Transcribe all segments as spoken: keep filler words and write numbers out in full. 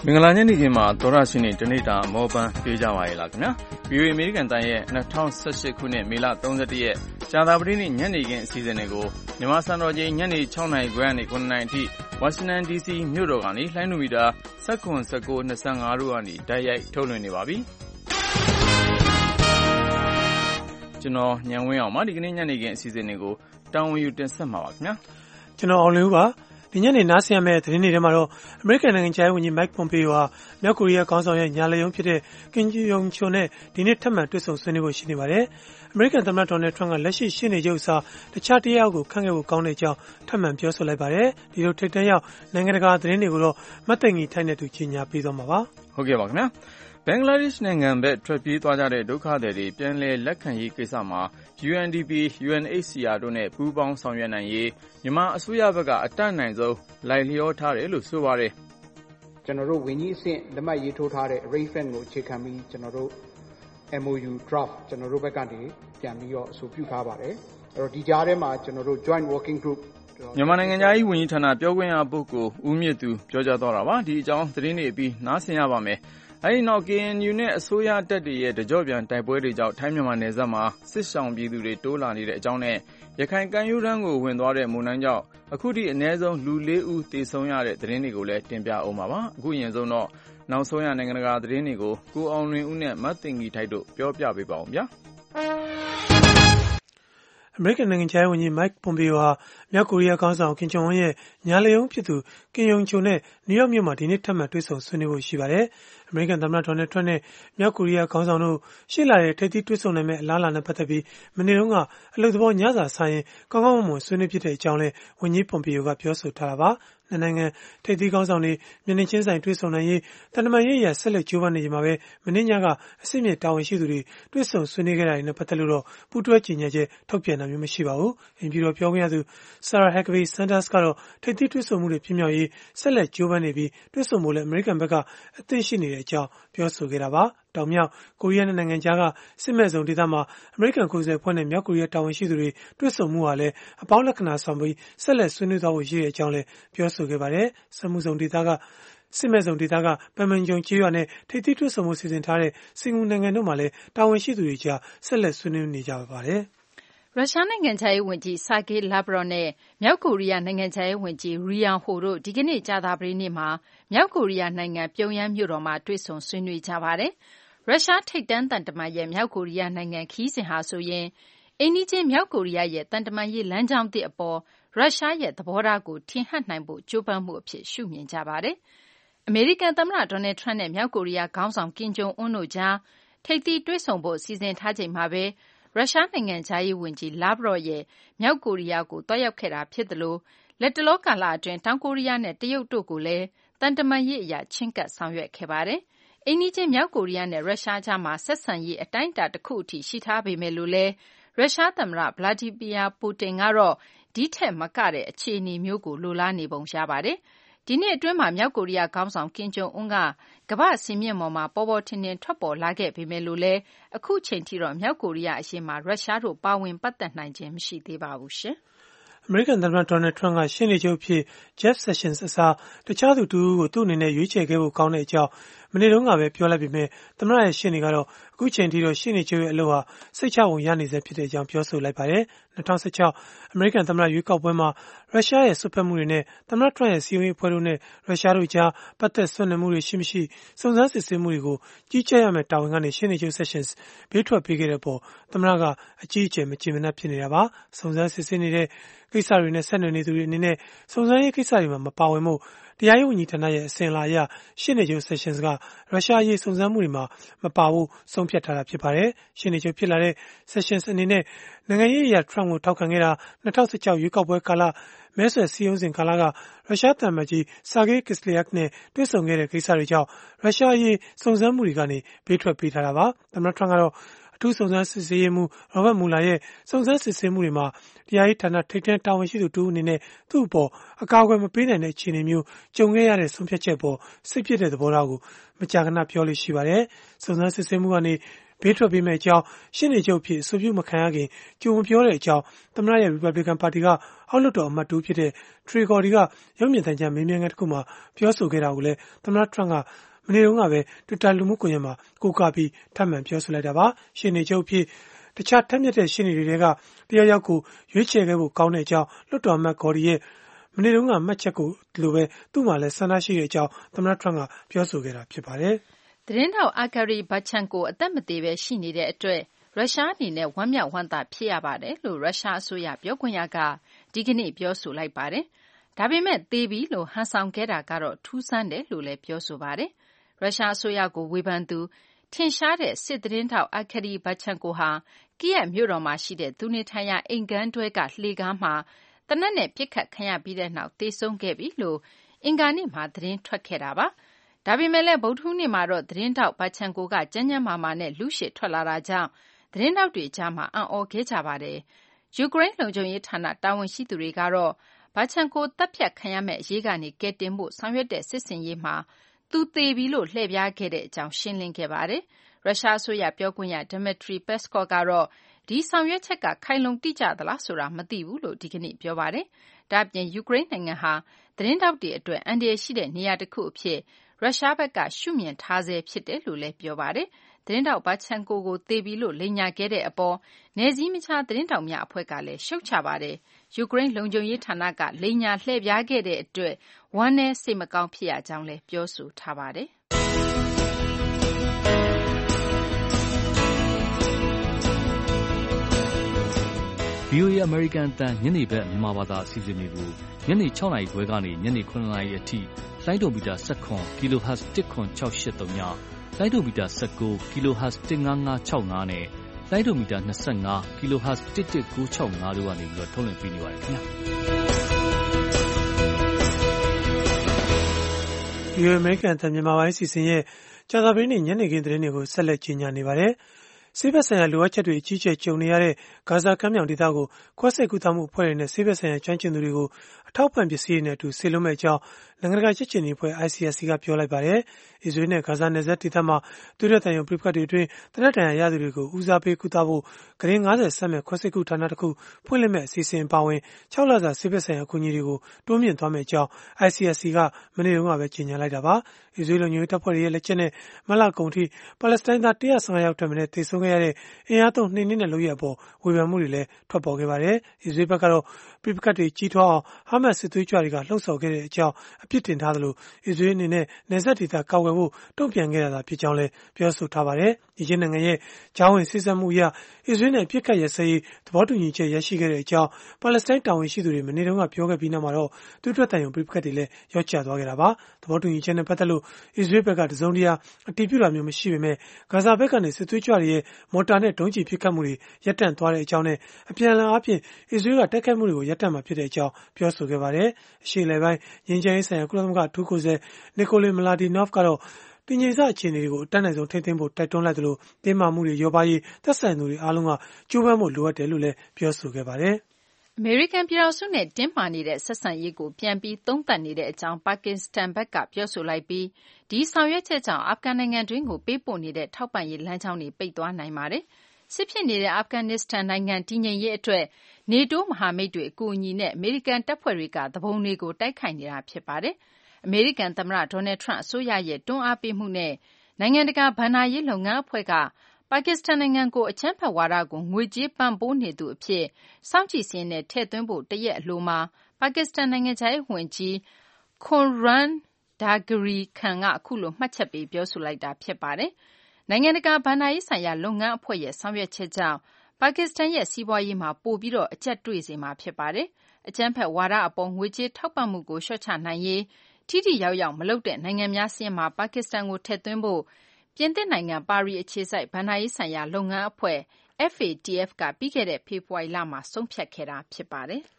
မင်္ဂလာညနေခင်းမှာသောရရှိနေတနေ့တာမောပန်းပေးကြပါရဲ့လားခင်ဗျာ ဗီအိုအေ အမေရိကန်တန်ရဲ့၂၀၁၈ခုနှစ်မေလ၃၁ရက်ကြာသပတေးနေ့ညနေခင်းအစီအစဉ်တွေကိုမြန်မာစံတော်ချိန်ညနေ၆နာရီခွဲကနေ၇နာရီအထိဝါရှင်တန်ဒီစီမြို့တော်ကနေလှိုင်းနိုမီတာ၁၇ ၁၉ ၂၅တို့ကနေတိုက်ရိုက်ထုတ်လွှင့်နေပါပြီကျွန်တော်ညံဝင်းအောင်ပါဒီကနေ့ညနေခင်းအစီအစဉ်တွေကိုတာဝန်ယူတင်ဆက်မှာပါခင်ဗျာကျွန်တော်အောင်လေးဦးပါဒီညနေနားဆင်ရမယ့်သတင်းတွေထဲမှာတော့အမေရိကန်နိုင်ငံခြားရေးဝန်ကြီး Mike Pompeo ဟာမြောက်ကိုရီးယားခေါင်းဆောင်ရဲ့ညာလက်ရုံးဖြစ်တဲ့ Kim Jong Chol နဲ့ဒီနေ့ထပ်မံတွေ့ဆုံဆွေးနွေးဖို့ရှိနေပါတယ်။အမေရိကန်သမ္မတ Donald Trump ကလက်ရှိရှေ့နေချုပ်အစားတခြားတစ်ယောက်ကိုခန့်ခဲ့ဖို့ကောင်းတဲ့အကြောင်းထပ်မံပြောဆိုလိုက်ပါတယ်။ဒီလိုထိပ်တန်းရောက်နိုင်ငံတကာသတင်းတွေကိုတော့မတ်သိင်္ဂီထိုက်နဲ့သူကြီးညာပေးသွားမှာပါ။ဟုတ်ကဲ့ပါခင်ဗျာ။ဘင်္ဂလားဒေ့ရှ်နိုင်ငံဘက်ထွက်ပြေးသွားကြတဲ့ဒုက္ခသည်တွေပြန်လည်လက်ခံရေးကိစ္စမှာ ယူအန်ဒီပီ ယူအန်အိတ်စီအာတို့နဲ့ပူးပေါင်းဆောင်ရွက်နိုင်ရေးမြန်မာအစိုးရဘက်ကအတတ်နိုင်ဆုံးလိုက်လျောထားတယ်လို့ဆိုပါတယ်။ကျွန်တော်တို့ဝန်ကြီးအဆင့်လက်မှတ်ရေးထိုးထားတဲ့ arrangement ကိုအခြေခံပြီးကျွန်တော်တို့ အမ် အို ယူ draft ကျွန်တော်တို့ဘက်ကနေပြန်ပြီးတော့အဆိုပြုထားပါတယ်။အဲ့တော့ဒီကြားထဲမှာကျွန်တော်တို့ joint working group မြန်မာနိုင်ငံသားရေးဝန်ကြီးဌာနပြောခွင့်ရပုဂ္ဂိုလ်ဦးမြင့်သူပြောကြားသွားတာပါ။ဒီအကြောင်းသတင်းတွေပြီးနားဆင်ရပါမယ်။အဲဒီနောက် ကေအန်ယူ နဲ့အစိုးရတပ်တွေရဲ့တကြော့ပြန်တိုက်ပွဲတွေကြောင့်ထိုင်းမြန်မာနယ်စပ်မှာစစ်ရှောင်ပြည်သူတွေတိုးလာနေတဲ့အကြောင်းနဲ့ရခိုင်ကမ်းရိုးတန်းကိုဝင်သွားတဲ့မုန်တိုင်းကြောင့်အခုထိအနည်းဆုံးလူလေးဦးသေဆုံးရတဲ့သတင်းတွေကိုလည်းတင်ပြအောင်ပါပါ။အခုအရင်ဆုံးတော့နောက်ဆုံးရနိုင်ငံတကာသတင်းတွေကိုကိုအောင်လွင်ဦးနဲ့မတ်သိင်္ဂီထိုက်တို့ပြောပြပေးပါအောင်ဗျာ။အမေရိကန်နိုင်ငံခြားရေးဝန်ကြီး Mike Pompeo ဟာမြောက်ကိုရီးယားခေါင်းဆောင် Kim Jong Un ရဲ့ညာလက်ရုံးဖြစ်သူ Kim Yong Chol နဲ့နယူးယောက်မြို့မှာဒီနေ့ထပ်မံတွေ့ဆုံဆွေးနွေးဖို့ရှိပါတယ်။အမေရိကန်သမ္မတ Donald Trump နဲ့မြောက်ကိုရီးယားခေါင်းဆောင်တို့ရှေ့လာတဲ့ထိပ်သီးတွေ့ဆုံနိုင်မယ့်အလားအလာနဲ့ပတ်သက်ပြီးမနေ့တုန်းကအလုပ်သဘောညစာစားရင်ကောင်းကောင်းမွန်မွန်ဆွေးနွေးဖြစ်တဲ့အကြောင်းလည်းဝန်ကြီး Pompeo ကပြောဆိုထားတာပါ။နှစ်နိုင်ငံထိပ်သီးခေါင်းဆောင်တွေမျက်နှာချင်းဆိုင်တွေ့ဆုံနိုင်ရေးတန်တမာရေးရဆက်လက်ကြိုးပမ်းနေကြမှာပဲမင်းညကအစစ်မြေတာဝန်ရှိသူတွေတွေ့ဆုံဆွေးနွေးခဲ့တာတွေနဲ့ပတ်သက်လို့တော့ပူးတွဲကြေညာချက်ထုတ်ပြန်တာမျိုးမရှိပါဘူး။အင်ပြည်တော်ပြောခွင့်ရသူ Sarah Huckabee Sanders ကတော့ထိပ်သီးတွေ့ဆုံမှုတွေဖြစ်မြောက်ရေးဆက်လက်ကြိုးပမ်းနေပြီးတွေ့ဆုံမှုလည်းအမေရိကန်ဘက်ကအသင့်ရှိနေတဲ့အကြောင်းပြောဆိုခဲ့တာပါ။တောင်မြောက်ကိုရီးယားနိုင်ငံကြားကစစ်မဲ့ဇုံဒေသမှာအမေရိကန်ကိုယ်စားလှယ်ဖွဲ့နဲ့မြောက်ကိုရီးယားတာဝန်ရှိသူတွေတွေ့ဆုံမှုဟာလည်းအပေါင်းလက္ခဏာဆောင်ပြီးဆက်လက်ဆွေးနွေးသွားဖို့ရှိတဲ့အကြောင်းလည်းပြောဆိုခဲ့ပါတယ်။စစ်မှုဇုံဒေသကစစ်မဲ့ဇုံဒေသကပန်မန်ဂျုံကျေးရွာနဲ့ထိပ်သီးတွေ့ဆုံမှုစီစဉ်ထားတဲ့စင်ကာပူနိုင်ငံတို့မှာလည်းတာဝန်ရှိသူတွေကြားဆက်လက်ဆွေးနွေးနေကြပါပါတယ်။ရုရှားနိုင်ငံခြားရေးဝန်ကြီး Sergei Lavrov နဲ့မြောက်ကိုရီးယားနိုင်ငံခြားရေးဝန်ကြီး Ri Yong Ho တို့ဒီကနေ့ကြာသပတေးနေ့မှာမြောက်ကိုရီးယားနိုင်ငံပြုံယမ်းမြို့တော်မှာတွေ့ဆုံဆွေးနွေးကြပါတယ်။ရုရှားထိပ်တန်းသံတမန်ရဲ့မြောက်ကိုရီးယားနိုင်ငံခရီးစဉ်ဟာဆိုရင်အိမ်နီးချင်းမြောက်ကိုရီးယားရဲ့သံတမန်ရေးလမ်းကြောင်းသစ်အပေါ်ရုရှားရဲ့သဘောထားကိုထင်ဟပ်နိုင်ဖို့ကြိုးပမ်းမှုအဖြစ်ရှုမြင်ကြပါတယ်။အမေရိကန်သမ္မတ Donald Trump နဲ့မြောက်ကိုရီးယားခေါင်းဆောင် Kim Jong Un တို့ကြားထိပ်သီးတွေ့ဆုံဖို့စီစဉ်ထားချိန်မှာပဲရုရှားနိုင်ငံခြားရေးဝန်ကြီး Lavrov ရဲ့မြောက်ကိုရီးယားကိုတွားရောက်ခဲ့တာဖြစ်သလိုလက်တလောကာလအတွင်းတောင်ကိုရီးယားနဲ့တရုတ်တို့ကိုလည်းတန်တမာရေးအရာချဉ်ကပ်ဆောင်ရွက်ခဲ့ပါတယ်။အိမ်နီးချင်းမြောက်ကိုရီးယားနဲ့ရုရှားကြားမှာဆက်ဆံရေးအတိုင်းအတာတစ်ခုအထိရှိထားပေမဲ့လို့လည်းရုရှားသမ္မတ Vladimir Putin ကတော့ဒီထက်မကတဲ့အခြေအနေမျိုးကိုလိုလားနေပုံရပါတယ်။ဒီနှစ်အတွင်းမှာမြောက်ကိုရီးယားခေါင်းဆောင် Kim Jong Un ကကမ္ဘာ့စင်မြင့်ပေါ်မှာပေါ်ပေါ်ထင်ထင်ထွက်ပေါ်လာခဲ့ပေမဲ့လို့လည်းအခုချိန်ထိတော့မြောက်ကိုရီးယားအရေးမှာရုရှားတို့ပါဝင်ပတ်သက်နိုင်ခြင်းမရှိသေးပါဘူးရှင်။အမေရိကန်သမ္မတ Donald Trump ကရှေ့နေချုပ်ဖြစ် Jeff Sessions အစားတခြားသူတူကိုသူ့အနေနဲ့ရွေးချယ်ခဲ့ဖို့ကောင်းတဲ့အကြောင်းမနေ့တုန်းကပဲပြောလိုက်ပေမဲ့သမ္မတရဲ့ရှေ့နေကတော့အခုချိန်ထိတော့ရှေ့နေချုပ်ရဲ့အလုပ်ဟာစိတ်ချဝင်ရနေစေဖြစ်တဲ့အကြောင်းပြောဆိုလိုက်ပါတယ်။၂၀၁၆အမေရိကန်သမ္မတရွေးကောက်ပွဲမှာရုရှားရဲ့စွက်ဖက်မှုတွေနဲ့သမ္မတ Trump ရဲ့စီးပွားရေးအဖွဲ့တို့နဲ့ရုရှားတို့ကြားပတ်သက်ဆွေးနွေးမှုတွေရှိမရှိစုံစမ်းစစ်ဆေးမှုတွေကိုကြီးကြပ်ရမယ့်တာဝန်ကနေရှေ့နေချုပ် Sessions ဘေးထွက်ပေးခဲ့တဲ့ပေါ်သမ္မတကအကြီးအကျယ်မကျေမနပ်ဖြစ်နေတာပါ။စုံစမ်းစစ်ဆေးနေတဲ့ကိစ္စတွေနဲ့ဆက်နွယ်နေသူတွေအနေနဲ့စုံစမ်းရေးကိစ္စတွေမှာမပါဝင်ဖို့တရားရေးဝန်ကြီးဌာနရဲ့အစဉ်အလာအရရှေ့နေချုပ် Sessions ကရုရှားရေးစုံစမ်းမှုတွေမှာမပါဘူးဆုံးဖြတ်ထားတာဖြစ်ပါတယ်။ရှေ့နေချုပ်ဖြစ်လာတဲ့ Sessions အနေနဲ့နိုင်ငံရေးအရာ Trump ကိုထောက်ခံခဲ့တာ၂၀၁၆ရွေးကောက်ပွဲကာလမဲဆွယ်စည်းရုံးစဉ်ကာလကရုရှားသံအမတ်ကြီး Sergei Kislyak နဲ့တွေ့ဆုံခဲ့တဲ့ကိစ္စတွေကြောင့်ရုရှားရေးစုံစမ်းမှုတွေကနေဘေးထွက်ပေးထားတာပါ။သမ္မတ Trump ကတော့အထူးစုံစမ်းစစ်ဆေးရေးမှူး Robert Mueller ရဲ့စုံစမ်းစစ်ဆေးမှုတွေမှာတရားရေးဌာနထိပ်တန်းတာဝန်ရှိသူတူအနေနဲ့သူ့အပေါ်အကာအကွယ်မပေးနိုင်တဲ့အခြေအနေမျိုးကြုံခဲ့ရတဲ့ဆုံးဖြတ်ချက်ပေါ်စိတ်ပြည့်တဲ့သဘောထားကိုမကြာခဏပြောလို့ရှိပါတယ်။စုံစမ်းစစ်ဆေးမှုကနေဘေးထွက်ပေးမယ့်အကြောင်းရှင်းနေချုပ်ဖြစ်အဆိုပြုမခံရခင်ကြုံပြောတဲ့အကြောင်းသမ္မတရဲ့ Republican ပါတီကအောက်လွှတ်တော်အမတ်တူဖြစ်တဲ့ Trey Gowdy ကရုပ်မြင်သံကြားမေးမြန်းခန်းတစ်ခုမှာပြောဆိုခဲ့တာကိုလည်းသမ္မတ Trump ကမနေ့တုန်းကပဲ Twitter လူမှုကွန်ရက်မှာကိုးကားပြီးထပ်မံပြောဆိုလိုက်တာပါရှင်းနေချုပ်ဖြစ်တခြားထက်မြက်တဲ့ရှင်းနေတွေကတယောက်ယောက်ကိုရွေးချယ်ခဲ့ဖို့ကောင်းတဲ့အကြောင်းလွှတ်တော်အမတ် Gowdy ရဲ့မနေ့တုန်းကမှတ်ချက်ကိုလိုပဲသူ့မှာလည်းဆန္ဒရှိတဲ့အကြောင်းသမ္မတ Trump ကပြောဆိုခဲ့တာဖြစ်ပါတယ်။သတင်းထောက် Arkady Babchenko အသက်မသေဘဲရှိနေတဲ့အတွက်ရုရှားအနေနဲ့ဝမ်းမြောက်ဝမ်းသာဖြစ်ရပါတယ်လို့ရုရှားအစိုးရပြောခွင့်ရကဒီကနေ့ပြောဆိုလိုက်ပါတယ်။ဒါပေမဲ့သေပြီလို့ဟန်ဆောင်ခဲ့တာကတော့ထူးဆန်းတယ်လို့လည်းပြောဆိုပါတယ်။ရုရှားအစိုးရကိုဝေဖန်သူထင်ရှားတဲ့စစ်သတင်းထောက် Arkady Babchenko ဟာကိယက်မြို့တော်မှာရှိတဲ့သူနေထိုင်ရာအိမ်ခန်းတွဲကလှေကားမှာသေနတ်နဲ့ပစ်ခတ်ခံရပြီးတဲ့နောက်သေဆုံးခဲ့ပြီလို့အင်္ဂါနေ့မှာသတင်းထွက်ခဲ့တာပါ။ဒါပေမဲ့လည်းဗုဒ္ဓဟူးနေ့မှာတော့သတင်းထောက် Babchenko ကကျန်းကျန်းမာမာနဲ့လူရှေ့ထွက်လာတာကြောင့်သတင်းထောက်တွေကြားမှာအံ့ဩခဲ့ကြပါတယ်။ယူကရိန်းလုံခြုံရေးဌာနတာဝန်ရှိသူတွေကတော့ Babchenko တပ်ဖြတ်ခံရမယ့်အရေးကနေကယ်တင်ဖို့ဆောင်ရွက်တဲ့စစ်ဆင်ရေးမှာသူသေပြီလို့လှည့်ပြားခဲ့တဲ့အကြောင်းရှင်းလင်းခဲ့ပါတယ်။ရုရှားအစိုးရပြောခွင့်ရ Dmitry Peskov ကတော့ဒီဆောင်ရွက်ချက်ကခိုင်လုံတိကျသလားဆိုတာမသိဘူးလို့ဒီကနေ့ပြောပါတယ်။ဒါ့အပြင်ယူကရိန်းနိုင်ငံဟာသတင်းထောက်တွေအတွက်အန္တရာယ်ရှိတဲ့နေရာတစ်ခုအဖြစ်ရုရှားဘက်ကရှုမြင်ထားဆဲဖြစ်တယ်လို့လည်းပြောပါတယ်။သတင်းထောက် Babchenko ကိုသေပြီလို့လိမ်ညာခဲ့တဲ့အပေါ်နယ်စည်းမခြားသတင်းထောက်များအဖွဲ့ကလည်းရှုတ်ချပါတယ်။ယူကရိန်းလုံခြုံရေးဌာနကလိမ်ညာလှည့်ပြားခဲ့တဲ့အတွက်ဝမ်းနည်းစိတ်မကောင်းဖြစ်ရကြောင်းလည်းပြောဆိုထားပါတယ်။ဗွီအိုအေ American အသံညနေဘက်မြန်မာဘာသာအစီအစဉ်တွေကိုညနေ၆နာရီခွဲကနေညနေ၇နာရီအထိလိုင်းဒိုမီတာ၁၇ kHz ၁၇၆၈၃ညလိုင်းဒိုမီတာ၁၉ kHz ၁၅၅၆၅နဲ့လိုင်းဒိုမီတာ၂၅ kHz ၁၁၉၆၅တို့ကနေပြီးတော့ထုတ်လွှင့်ပေးနေပါတယ်ခင်ဗျာဒီအမေရိကန်အသံမြန်မာပိုင်းအစီအစဉ်ရဲ့ကြာသပတေးနေ့ညနေခင်းသတင်းတွေကိုဆက်လက်ကြီးညာနေပါတယ်ဆေးဘက်ဆိုင်ရာလိုအပ်ချက်တွေအကြီးအကျယ်ကြုံနေရတဲ့ဂါဇာကမ်းမြောင်ဒေသကိုခွဲစိတ်ကူသမှုအဖွဲ့တွေနဲ့ဆေးဘက်ဆိုင်ရာကျွမ်းကျင်သူတွေကိုအထောက်ပံ့ပစ္စည်းတွေနဲ့အတူဆေးလုံးမဲ့အကြောင်းနိုင်ငံတကာချက်ချင်းတွေအဖွဲ့ I C R C ကပြောလိုက်ပါတယ်။အစ္စရေးနဲ့ဂါဇာနယ်စပ်ဒေသမှာသူတို့တန်ရုံပြပခတ်တွေအတွင်းတနက်တန်ရရသူတွေကိုဦးစားပေးကူသဖို့ဂရင်း၅၀ဆက်မဲ့ခွဲစိတ်ကူဌာနတစ်ခုဖွင့်လှစ်မဲ့အစီအစဉ်ပါဝင်၆လစာဆေးဘက်ဆိုင်ရာအကူအညီတွေကိုတိုးမြင့်သွားမယ့်အကြောင်း I C R C ကမနေ့တုန်းကပဲကြေညာလိုက်တာပါ။အစ္စရေးလုံခြုံရေးတပ်ဖွဲ့တွေရဲ့လက်ချက်နဲ့မလကုန်ထိပါလက်စတိုင်းသား၁၀၅ယောက်ထက်မနည်းသေဆုံးခဲ့ရတဲ့အင်အားသုံးနှိမ်နင်းတဲ့လုပ်ရပ်အပေါ်ဝေဖန်မှုတွေလည်းထွက်ပေါ်ခဲ့ပါတယ်။အစ္စရေးဘက်ကတော့ပြပခတ်တွေကြီးထွားအောင်ဟာမတ်စစ်သွေးကြွတွေကလှုံ့ဆော်ခဲ့တဲ့အကြောင်းအပြစ်တင်ထားသလိုအစ္စရေးအနေနဲ့နယ်စပ်ဒေသကာကွယ်ဖို့တုံ့ပြန်ခဲ့ရတာဖြစ်ကြောင်းလည်းပြောဆိုထားပါတယ်။အီဂျစ်နိုင်ငံရဲ့ဂျာဝင်စစ်ဆက်မှုအရအစ္စရေးနဲ့ပြစ်ခတ်ရစရေးသဘောတူညီချက်ရရှိခဲ့တဲ့အကြောင်းပါလက်စတိုင်းတာဝန်ရှိသူတွေမနေ့တုန်းကပြောခဲ့ပြီးနောက်မှာတော့သူတို့တန်ရုံပြပခတ်တွေလည်းရော့ချသွားခဲ့တာပါ။သဘောတူညီချက်နဲ့ပတ်သက်လို့အစ္စရေးဘက်ကတစုံတရာအတည်ပြုတာမျိုးမရှိပေမဲ့ဂါဇာဘက်ကနေစစ်သွေးကြွတွေရဲ့မော်တာနဲ့ဒုံးကျည်ပစ်ခတ်မှုတွေရပ်တန့်သွားတဲ့အကြောင်းနဲ့အပြန်အလှန်အားဖြင့်အစ္စရေးကတိုက်ခိုက်မှုတွေကိုရပ်တန့်မှာဖြစ်တဲ့အကြောင်းပြောဆိုခဲ့ပါတယ်။အရှေ့အလယ်ပိုင်းငြိမ်းချမ်းရေးဆိုင်ရာကုလသမဂ္ဂအထူးကိုယ်စားလှယ်နီကိုလေမလာဒီနော့ဖ်ကတော့တည်ငြိမ်စအခြေအနေတွေကိုအတတ်နိုင်ဆုံးထိန်းသိမ်းဖို့တိုက်တွန်းလိုက်သလိုတင်းမာမှုတွေလျော့ပါးရေးသက်ဆိုင်သူတွေအားလုံးကကြိုးပမ်းဖို့လိုအပ်တယ်လို့လည်းပြောဆိုခဲ့ပါတယ်။အမေရိကန်ပြည်ထောင်စုနဲ့တင်းမာနေတဲ့ဆက်ဆံရေးကိုပြန်ပြီးသုံးသပ်နေတဲ့အကြောင်းပါကစ္စတန်ဘက်ကပြောဆိုလိုက်ပြီးဒီဆောင်ရွက်ချက်ကြောင့်အာဖဂန်နိုင်ငံတွင်းကိုပေးပို့နေတဲ့ထောက်ပံ့ရေးလမ်းကြောင်းတွေပိတ်သွားနိုင်ပါတယ်။စစ်ဖြစ်နေတဲ့အာဖဂန်နစ္စတန်နိုင်ငံတည်ငြိမ်ရေးအတွက်နေတိုးမဟာမိတ်တွေအကူအညီနဲ့အမေရိကန်တပ်ဖွဲ့တွေကသဘုံတွေကိုတိုက်ခိုက်နေတာဖြစ်ပါတယ်။အမေရိကန်သမ္မတဒေါ်နယ်ထရန့်အစိုးရရဲ့တွန်းအားပေးမှုနဲ့နိုင်ငံတကာဘဏ္ဍာရေးလုပ်ငန်းအဖွဲ့ကပါကစ္စတန်နိုင်ငံကိုအကြမ်းဖက်ဝါဒကိုငွေကြေးပံ့ပိုးနေသူအဖြစ်စောင့်ကြည့်စာရင်းနဲ့ထည့်သွင်းဖို့တရက်အလိုမှာပါကစ္စတန်နိုင်ငံခြားရေးဝန်ကြီး Khurram Jahangir Khan ကအခုလိုမှတ်ချက်ပေးပြောဆိုလိုက်တာဖြစ်ပါတယ်။နိုင်ငံတကာဘဏ္ဍာရေးဆိုင်ရာလုပ်ငန်းအဖွဲ့ရဲ့ဆောင်ရွက်ချက်ကြောင့်ပါကစ္စတန်ရဲ့စီးပွားရေးမှာပိုပြီးတော့အကျပ်တွေ့စေမှာဖြစ်ပါတယ်။အကြမ်းဖက်ဝါဒအပေါ်ငွေကြေးထောက်ပံ့မှုကိုလျှော့ချနိုင်ရေးထိထိရောက်ရောက်မလုပ်တဲ့နိုင်ငံများစာရင်းမှာပါကစ္စတန်ကိုထည့်သွင်းဖို့ပြင်သစ်နိုင်ငံပါရီအခြေစိုက်ဘဏ္ဍာရေးဆိုင်ရာလုပ်ငန်းအဖွဲ့ F A T F ကပြီးခဲ့တဲ့ဖေဖော်ဝါရီလမှာဆုံးဖြတ်ခဲ့တာဖြစ်ပါတယ်။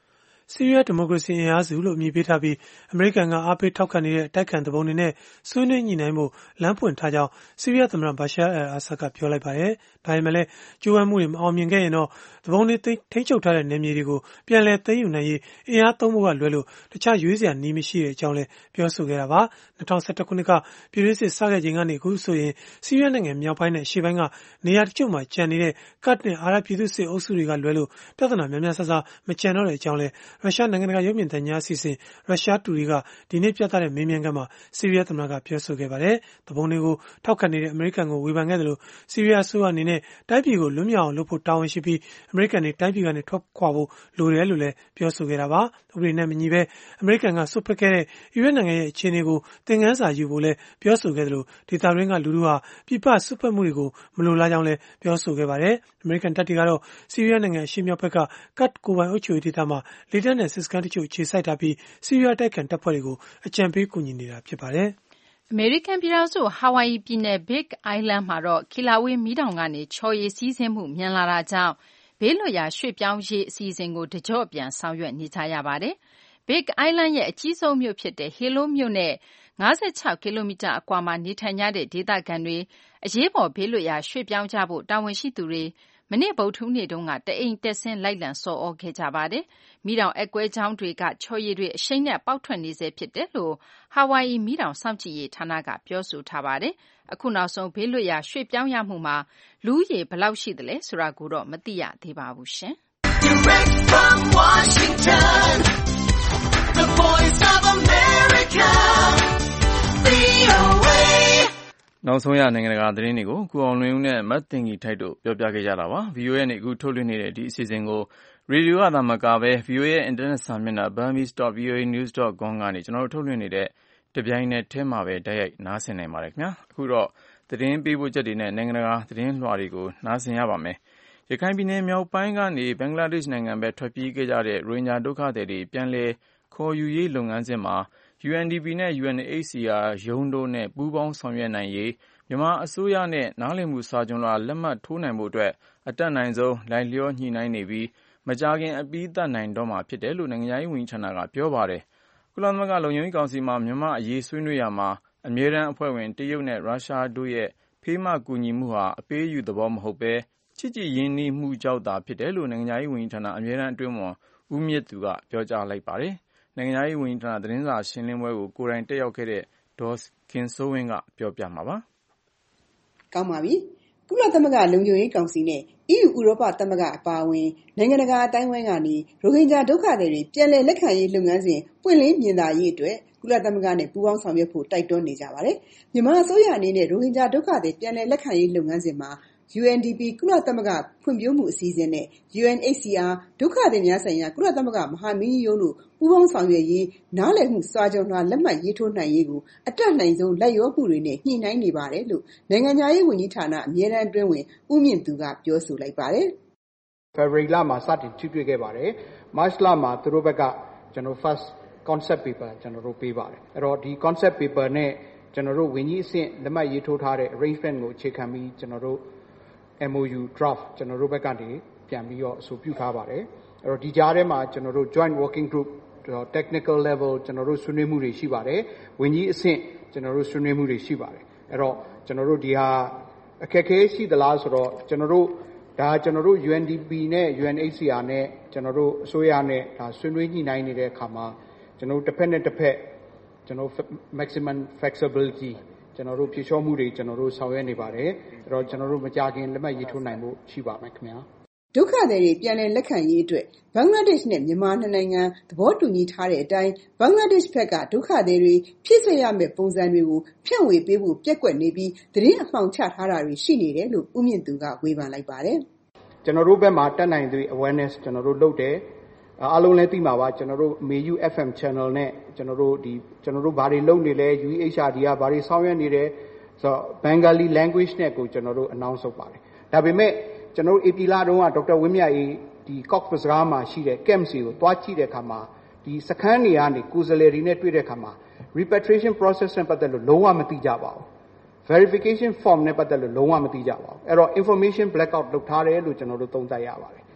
ဆီးရီးယားဒီမိုကရေစီအင်အားစုလို့အမည်ပေးထားပြီးအမေရိကန်ကအားပေးထောက်ခံနေတဲ့အတိုက်ခံသူပုန်တွေနဲ့ဆွေးနွေးညှိနှိုင်းဖို့လမ်းဖွင့်ထားကြောင်းဆီးရီးယားသမ္မတဘာရှာအယ်အာဆတ်ကပြောလိုက်ပါတယ်။ဒါပေမဲ့လည်းကြိုးပမ်းမှုတွေမအောင်မြင်ခဲ့ရင်တော့သူပုန်တွေထိန်းချုပ်ထားတဲ့နယ်မြေတွေကိုပြန်လည်သိမ်းယူနိုင်ရေးအင်အားသုံးဖို့ကလွဲလို့တခြားရွေးစရာနည်းမရှိတဲ့အကြောင်းလည်းပြောဆိုခဲ့တာပါ။၂၀၁၁ခုနှစ်ကပြည်တွင်းစစ်စခဲ့ချိန်ကနေအခုဆိုရင်ဆီးရီးယားနိုင်ငံမြောက်ပိုင်းနဲ့အရှေ့ပိုင်းကနေရာတချို့မှာကျန်နေတဲ့ကတ်နဲ့အာရပ်ပြည်သူ့စစ်အုပ်စုတွေကလွဲလို့ပြဿနာများများဆဆမကျန်တော့တဲ့အကြောင်းလည်းရုရှားနိုင်ငံတကာရုပ်မြင်သံကြားအစီအစဉ်ရုရှားတူရီကဒီနေ့ပြသတဲ့မေးမြန်းခန်းမှာဆီးရီးယားသမ္မတကပြောဆိုခဲ့ပါတယ်။သူပုန်တွေကိုထောက်ခံနေတဲ့အမေရိကန်ကိုဝေဖန်ခဲ့တယ်လို့ဆီးရီးယားအစိုးရအနေနဲ့တိုင်းပြည်ကိုလွတ်မြောက်အောင်လုပ်ဖို့တာဝန်ရှိပြီးအမေရိကန်တွေတိုင်းပြည်ကနေထွက်ခွာဖို့လိုတယ်လို့လည်းပြောဆိုခဲ့တာပါ။ဥပဒေနဲ့မညီဘဲအမေရိကန်ကဆွတ်ဖက်ခဲ့တဲ့အီရတ်နိုင်ငံရဲ့အခြေအနေကိုသင်ခန်းစာယူဖို့လည်းပြောဆိုခဲ့တယ်လို့ဒေသတွင်းကလူထုဟာပြည်ပဆွတ်ဖက်မှုတွေကိုမလိုလားကြောင်းလည်းပြောဆိုခဲ့ပါတယ်။အမေရိကန်တပ်တွေကတော့ဆီးရီးယားနိုင်ငံအရှေ့မြောက်ဘက်ကကတ်ကိုပိုင်အုပ်ချုပ်ရေးဒေသမှာလေတပ်နဲ့စစ်စခန်းတချို့အခြေစိုက်ထားပြီးဆီးရီးယားတိုက်ခံတပ်ဖွဲ့တွေကိုအကြံပေးကူညီနေတာဖြစ်ပါတယ်။အမေရိကန်ပြည်ထောင်စုဟာဝိုင်ယီပြည်နယ် Big Island မှာတော့ကီလာဝေးမီးတောင်ကနေချော်ရည်စီးဆင်းမှုမြန်လာတာကြောင့်ဘေးလွတ်ရာရွှေ့ပြောင်းရေးအစီအစဉ်ကိုတကြော့ပြန်ဆောင်ရွက်နေကြရပါတယ်။ Big Island ရဲ့အကြီးဆုံးမြို့ဖြစ်တဲ့ Hilo မြို့နဲ့၅၆ကီလိုမီတာအကွာမှာနေထိုင်ကြတဲ့ဒေသခံတွေအရေးပေါ်ဘေးလွတ်ရာရွှေ့ပြောင်းကြဖို့တာဝန်ရှိသူတွေမနေ့ဗုဒ္ဓဟူးနေ့တုန်းကတအိမ်တက်ဆင်းလိုက်လံဆော်ဩခဲ့ကြပါတယ်။မီးတောင်အက်ကွဲကြောင်းတွေကချော်ရည်တွေအရှိန်နဲ့ပေါက်ထွက်နေဆဲဖြစ်တယ်လို့ဟာဝိုင်ယီမီးတောင်စောင့်ကြည့်ရေးဌာနကပြောဆိုထားပါတယ်။အခုနောက်ဆုံးဘေးလွတ်ရာရွှေ့ပြောင်းရမှုမှာလူဦးရေဘယ်လောက်ရှိသလဲဆိုတာကိုတော့မသိရသေးပါဘူးရှင်။ Direct from Washington, the Voice of America, V O A နောက်ဆုံးရနိုင်ငံတကာသတင်းတွေကိုကိုအောင်လွင်ဦးနဲ့မတ်တင်ကြီးထိုက်တို့ပြောပြခဲ့ကြတာပါ။ V O A နဲ့အခုထုတ်လွှင့်နေတဲ့ဒီအစီအစဉ်ကိုရေဒီယိုအသံမကပဲ V O A ရဲ့အင်တာနက်စာမျက်နှာ burmese dot v o a news dot com ကနေကျွန်တော်တို့ထုတ်လွှင့်နေတဲ့တပြိုင်နက်တည်းမှာပဲတိုက်ရိုက်နားဆင်နိုင်ပါတယ်ခင်ဗျာ။အခုတော့သတင်းပေးပို့ချက်တွေနဲ့နိုင်ငံတကာသတင်းလွှာတွေကိုနားဆင်ရပါမယ်။ရခိုင်ပြည်နယ်မြောက်ပိုင်းကနေဘင်္ဂလားဒေ့ရှ်နိုင်ငံဘက်ထွက်ပြေးခဲ့ကြတဲ့ရိုဟင်ဂျာဒုက္ခသည်တွေပြန်လည်ခေါ်ယူရေးလုပ်ငန်းစဉ်မှာ U N D P နဲ့ U N H C R ရုံးတို့နဲ့ပူးပေါင်းဆောင်ရွက်နိုင်ရေးမြန်မာအစိုးရနဲ့နားလည်မှုစာချွန်လွှာလက်မှတ်ထိုးနိုင်ဖို့အတွက်အတတ်နိုင်ဆုံးလိုက်လျောညှိနှိုင်းနေပြီးမကြာခင်အပြီးသတ်နိုင်တော့မှာဖြစ်တယ်လို့နိုင်ငံခြားရေးဝန်ကြီးဌာနကပြောပါတယ်။ကုလသမဂ္ဂလုံခြုံရေးကောင်စီမှာမြန်မာအရေးဆွေးနွေးရာမှာအမြဲတမ်းအဖွဲ့ဝင်တရုတ်နဲ့ရုရှားတို့ရဲ့ဖေးမကူညီမှုဟာအပေးအယူသဘောမဟုတ်ဘဲချစ်ကြည်ရင်းနှီးမှုကြောင့်သာဖြစ်တယ်လို့နိုင်ငံခြားရေးဝန်ကြီးဌာနအမြဲတမ်းအတွင်းဝန်ဦးမြင့်သူကပြောကြားလိုက်ပါတယ်။နိုင်ငံခြားရေးဝန်ကြီးဌာနသတင်းစာရှင်းလင်းပွဲကိုကိုယ်တိုင်တက်ရောက်ခဲ့တဲ့ဒေါ်ခင်စိုးဝင်းကပြောပြမှာပါ။ကောင်းပါပြီ။ကုလသမဂ္ဂလုံခြုံရေးကောင်စီနဲ့ E U ဥရောပသမဂ္ဂအပါအဝင်နိုင်ငံတကာအတိုင်းအဝိုင်းကနေရိုဟင်ဂျာဒုက္ခသည်တွေပြန်လည်လက်ခံရေးလုပ်ငန်းစဉ်ပွင့်လင်းမြင်သာရေးအတွက်ကုလသမဂ္ဂနဲ့ပူးပေါင်းဆောင်ရွက်ဖို့တိုက်တွန်းနေကြပါတယ်။မြန်မာအစိုးရအနေနဲ့ရိုဟင်ဂျာဒုက္ခသည်ပြန်လည်လက်ခံရေးလုပ်ငန်းစဉ်မှာ U N D P ကုလသမဂ္ဂဖွံ့ဖြိုးမှုအစီအစဉ်နဲ့ U N H C R ဒုက္ခသည်များဆိုင်ရာကုလသမဂ္ဂမဟာမင်းကြီးရုံးတို့ပူးပေါင်းဆောင်ရွက်ရေးနားလည်မှုစာချုပ်လွှာလက်မှတ်ရေးထိုးနိုင်ရေးကိုအတတ်နိုင်ဆုံးလိုက်လျောမှုတွေနဲ့ညှိနှိုင်းနေပါတယ်လို့နိုင်ငံခြားရေးဝန်ကြီးဌာနအမြဲတမ်းအတွင်းဝန်ဦးမြင့်သူကပြောဆိုလိုက်ပါတယ်။ February လမှာစတင်ထိတွေ့ခဲ့ပါတယ်။ March လမှာသူတို့ဘက်ကကျွန်တော် first concept paper ကျွန်တော်တို့ပေးပါတယ်။အဲ့တော့ဒီ concept paper နဲ့ကျွန်တော်တို့ဝန်ကြီးအဆင့်လက်မှတ်ရေးထိုးထားတဲ့ arrangement ကိုအခြေခံပြီးကျွန်တော်တို့ M O U draft ကျွန်တော်တို့ဘက်ကနေပြန်ပြီးတော့အဆိုပြုထားပါတယ်။အဲ့တော့ဒီကြားထဲမှာကျွန်တော်တို့ joint working group technical level ကျွန်တော်တို့ဆွေးနွေးမှုတွေရှိပါတယ်။ဝန်ကြီးအဆင့်ကျွန်တော်တို့ဆွေးနွေးမှုတွေရှိပါတယ်။အဲ့တော့ကျွန်တော်တို့ဒီဟာအခက်အခဲရှိသလားဆိုတော့ကျွန်တော်တို့ဒါကျွန်တော်တို့ U N D P နဲ့ U N H C R နဲ့ကျွန်တော်တို့အစိုးရနဲ့ဒါဆွေးနွေးညှိနှိုင်းနေတဲ့အခါမှာကျွန်တော်တို့တစ်ဖက်နဲ့တစ်ဖက်ကျွန်တော် maximum flexibility ကျွန်တော်တို့ဖြည့်လျှော့မှုတွေကျွန်တော်တို့ဆောင်ရွက်နေပါတယ်အဲ့တော့ကျွန်တော်တို့မကြခင်လက်မှတ်ရေးထိုးနိုင်ဖို့ရှိပါမယ်ခင်ဗျာဒုက္ခသည်တွေပြန်လည်လက်ခံရေးအတွက်ဘင်္ဂလားဒေ့ရှ်နဲ့မြန်မာနှစ်နိုင်ငံသဘောတူညီထားတဲ့အတိုင်းဘင်္ဂလားဒေ့ရှ်ဘက်ကဒုက္ခသည်တွေဖြစ်စေရမယ့်ပုံစံတွေကိုဖြန့်ဝေပေးဖို့ပြက်ကွက်နေပြီးသတင်းအမှောင်ချထားတာတွေရှိနေတယ်လို့ဦးမြင့်သူကဝေဖန်လိုက်ပါတယ်ကျွန်တော်တို့ဘက်မှာတက်နိုင်သူ awareness ကျွန်တော်တို့လုပ်တယ်အားလုံးလည်းသိမှာပါကျွန်တော်တို့ M E U F M channel နဲ့ကျွန်တော်တို့ဒီကျွန်တော်တို့ဘာတွေလုပ်နေလဲ U E H R D ကဘာတွေဆောင်ရွက်နေတယ်ဆိုတော့ Bengali language နဲ့ကိုကျွန်တော်တို့ announce လုပ်ပါတယ်ဒါပေမဲ့ကျွန်တော်တို့ A P လတုန်းကဒေါက်တာဝင်းမြတ်အေးဒီ Cox's Bazar မှာရှိတဲ့ camp စီကိုတွားကြည့်တဲ့အခါမှာဒီစခန်းတွေကနေကိုယ်စားလှယ်တွေနဲ့တွေ့တဲ့အခါမှာ repatriation process နဲ့ပတ်သက်လို့လုံးဝမသိကြပါဘူး verification form နဲ့ပတ်သက်လို့လုံးဝမသိကြပါဘူးအဲ့တော့ information blackout လုပ်ထားတယ်လို့ကျွန်တော်တို့သုံးသပ်ရပါတယ်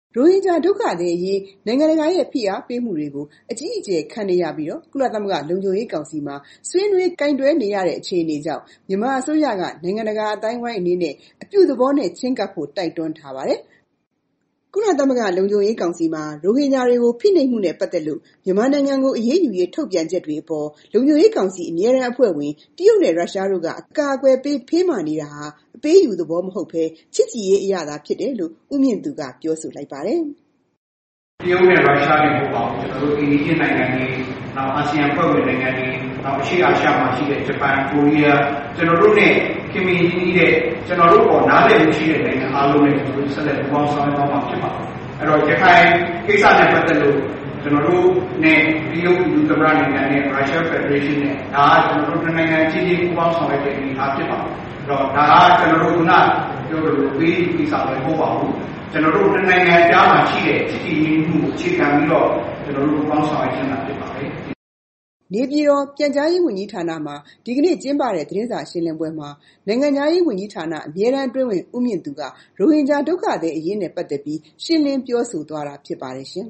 ရိုဟင်ဂျာဒုက္ခသည်အရေးနိုင်ငံတကာရဲ့ဖိအားပေးမှုတွေကိုအကြီးအကျယ်ခံနေရပြီးတော့ကုလသမဂ္ဂလုံခြုံရေးကောင်စီမှာဆွေးနွေးကင်တွယ်နေရတဲ့အခြေအနေကြောင့်မြန်မာအစိုးရကနိုင်ငံတကာအတိုင်းဝိုင်းအနေနဲ့အပြုသဘောနဲ့ချင်းကပ်ဖို့တိုက်တွန်းထားပါတယ်။ကုလသမဂ္ဂလုံခြုံရေးကောင်စီမှာရိုဟင်ဂျာတွေကိုဖိနှိပ်မှုနဲ့ပတ်သက်လို့မြန်မာနိုင်ငံကိုအရေးယူရေးထုတ်ပြန်ချက်တွေအပေါ်လုံခြုံရေးကောင်စီအမြဲတမ်းအဖွဲ့ဝင်တရုတ်နဲ့ရုရှားတို့ကအကာအကွယ်ပေးဖေးမာနေတာဟာအပေးယူသဘောမဟုတ်ဘဲချစ်ကြည်ရေးအရာသာဖြစ်တယ်လို့ဦးမြင့်သူကပြောဆိုလိုက်ပါတယ်။တရုတ်နဲ့ရုရှားတွေပေါ့အောင်ကျွန်တော်တို့အိန္ဒိယနိုင်ငံတွေနောက်အာဆီယံဖွဲ့ဝင်နိုင်ငံတွေနောက်အရှေ့အာရှမှာရှိတဲ့ဂျပန်ကိုရီးယားကျွန်တော်တို့နဲ့ခင်မင်းကြီးတဲ့ကျွန်တော်တို့ပေါ်နားလည်မှုရှိတဲ့နိုင်ငံအားလုံးနဲ့ကျွန်တော်တို့ဆက်လက်ပူးပေါင်းဆောင်ရွက်သွားမှာဖြစ်ပါတယ်။အဲ့တော့ရခိုင်ကိစ္စနဲ့ပတ်သက်လို့ကျွန်တော်တို့နဲ့တရုတ်လူသမ္မတနိုင်ငံနဲ့ရုရှားဖက်ဒရေးရှင်းနဲ့ဒါကကျွန်တော်တို့နိုင်ငံချင်းချင်းပူးပေါင်းဆောင်ရွက်တဲ့အနေအထားဖြစ်ပါတယ်။အဲ့တော့ဒါကကျွန်တော်တို့ကပြောလို့ပြီးကိစ္စပဲပို့ပါဘူး။ကျွန်တော်တို့နိုင်ငံကြားမှာရှိတဲ့ချစ်ကြည်ရေးမှုကိုအခြေခံပြီးတော့ကျွန်တော်တို့ပူးပေါင်းဆောင်ရွက်ခြင်းတာဖြစ်ပါတယ်။နေပြည်တော်ပြန်ကြားရေးဝန်ကြီးဌာနမှာဒီကနေ့ကျင်းပတဲ့သတင်းစာရှင်းလင်းပွဲမှာနိုင်ငံသားရေးဝန်ကြီးဌာနအမြဲတမ်းအတွင်းဝင်ဦးမြင့်သူကရိုဟင်ဂျာဒုက္ခသည်အရေးနဲ့ပတ်သက်ပြီးရှင်းလင်းပြောဆိုသွားတာဖြစ်ပါတယ်ရှင်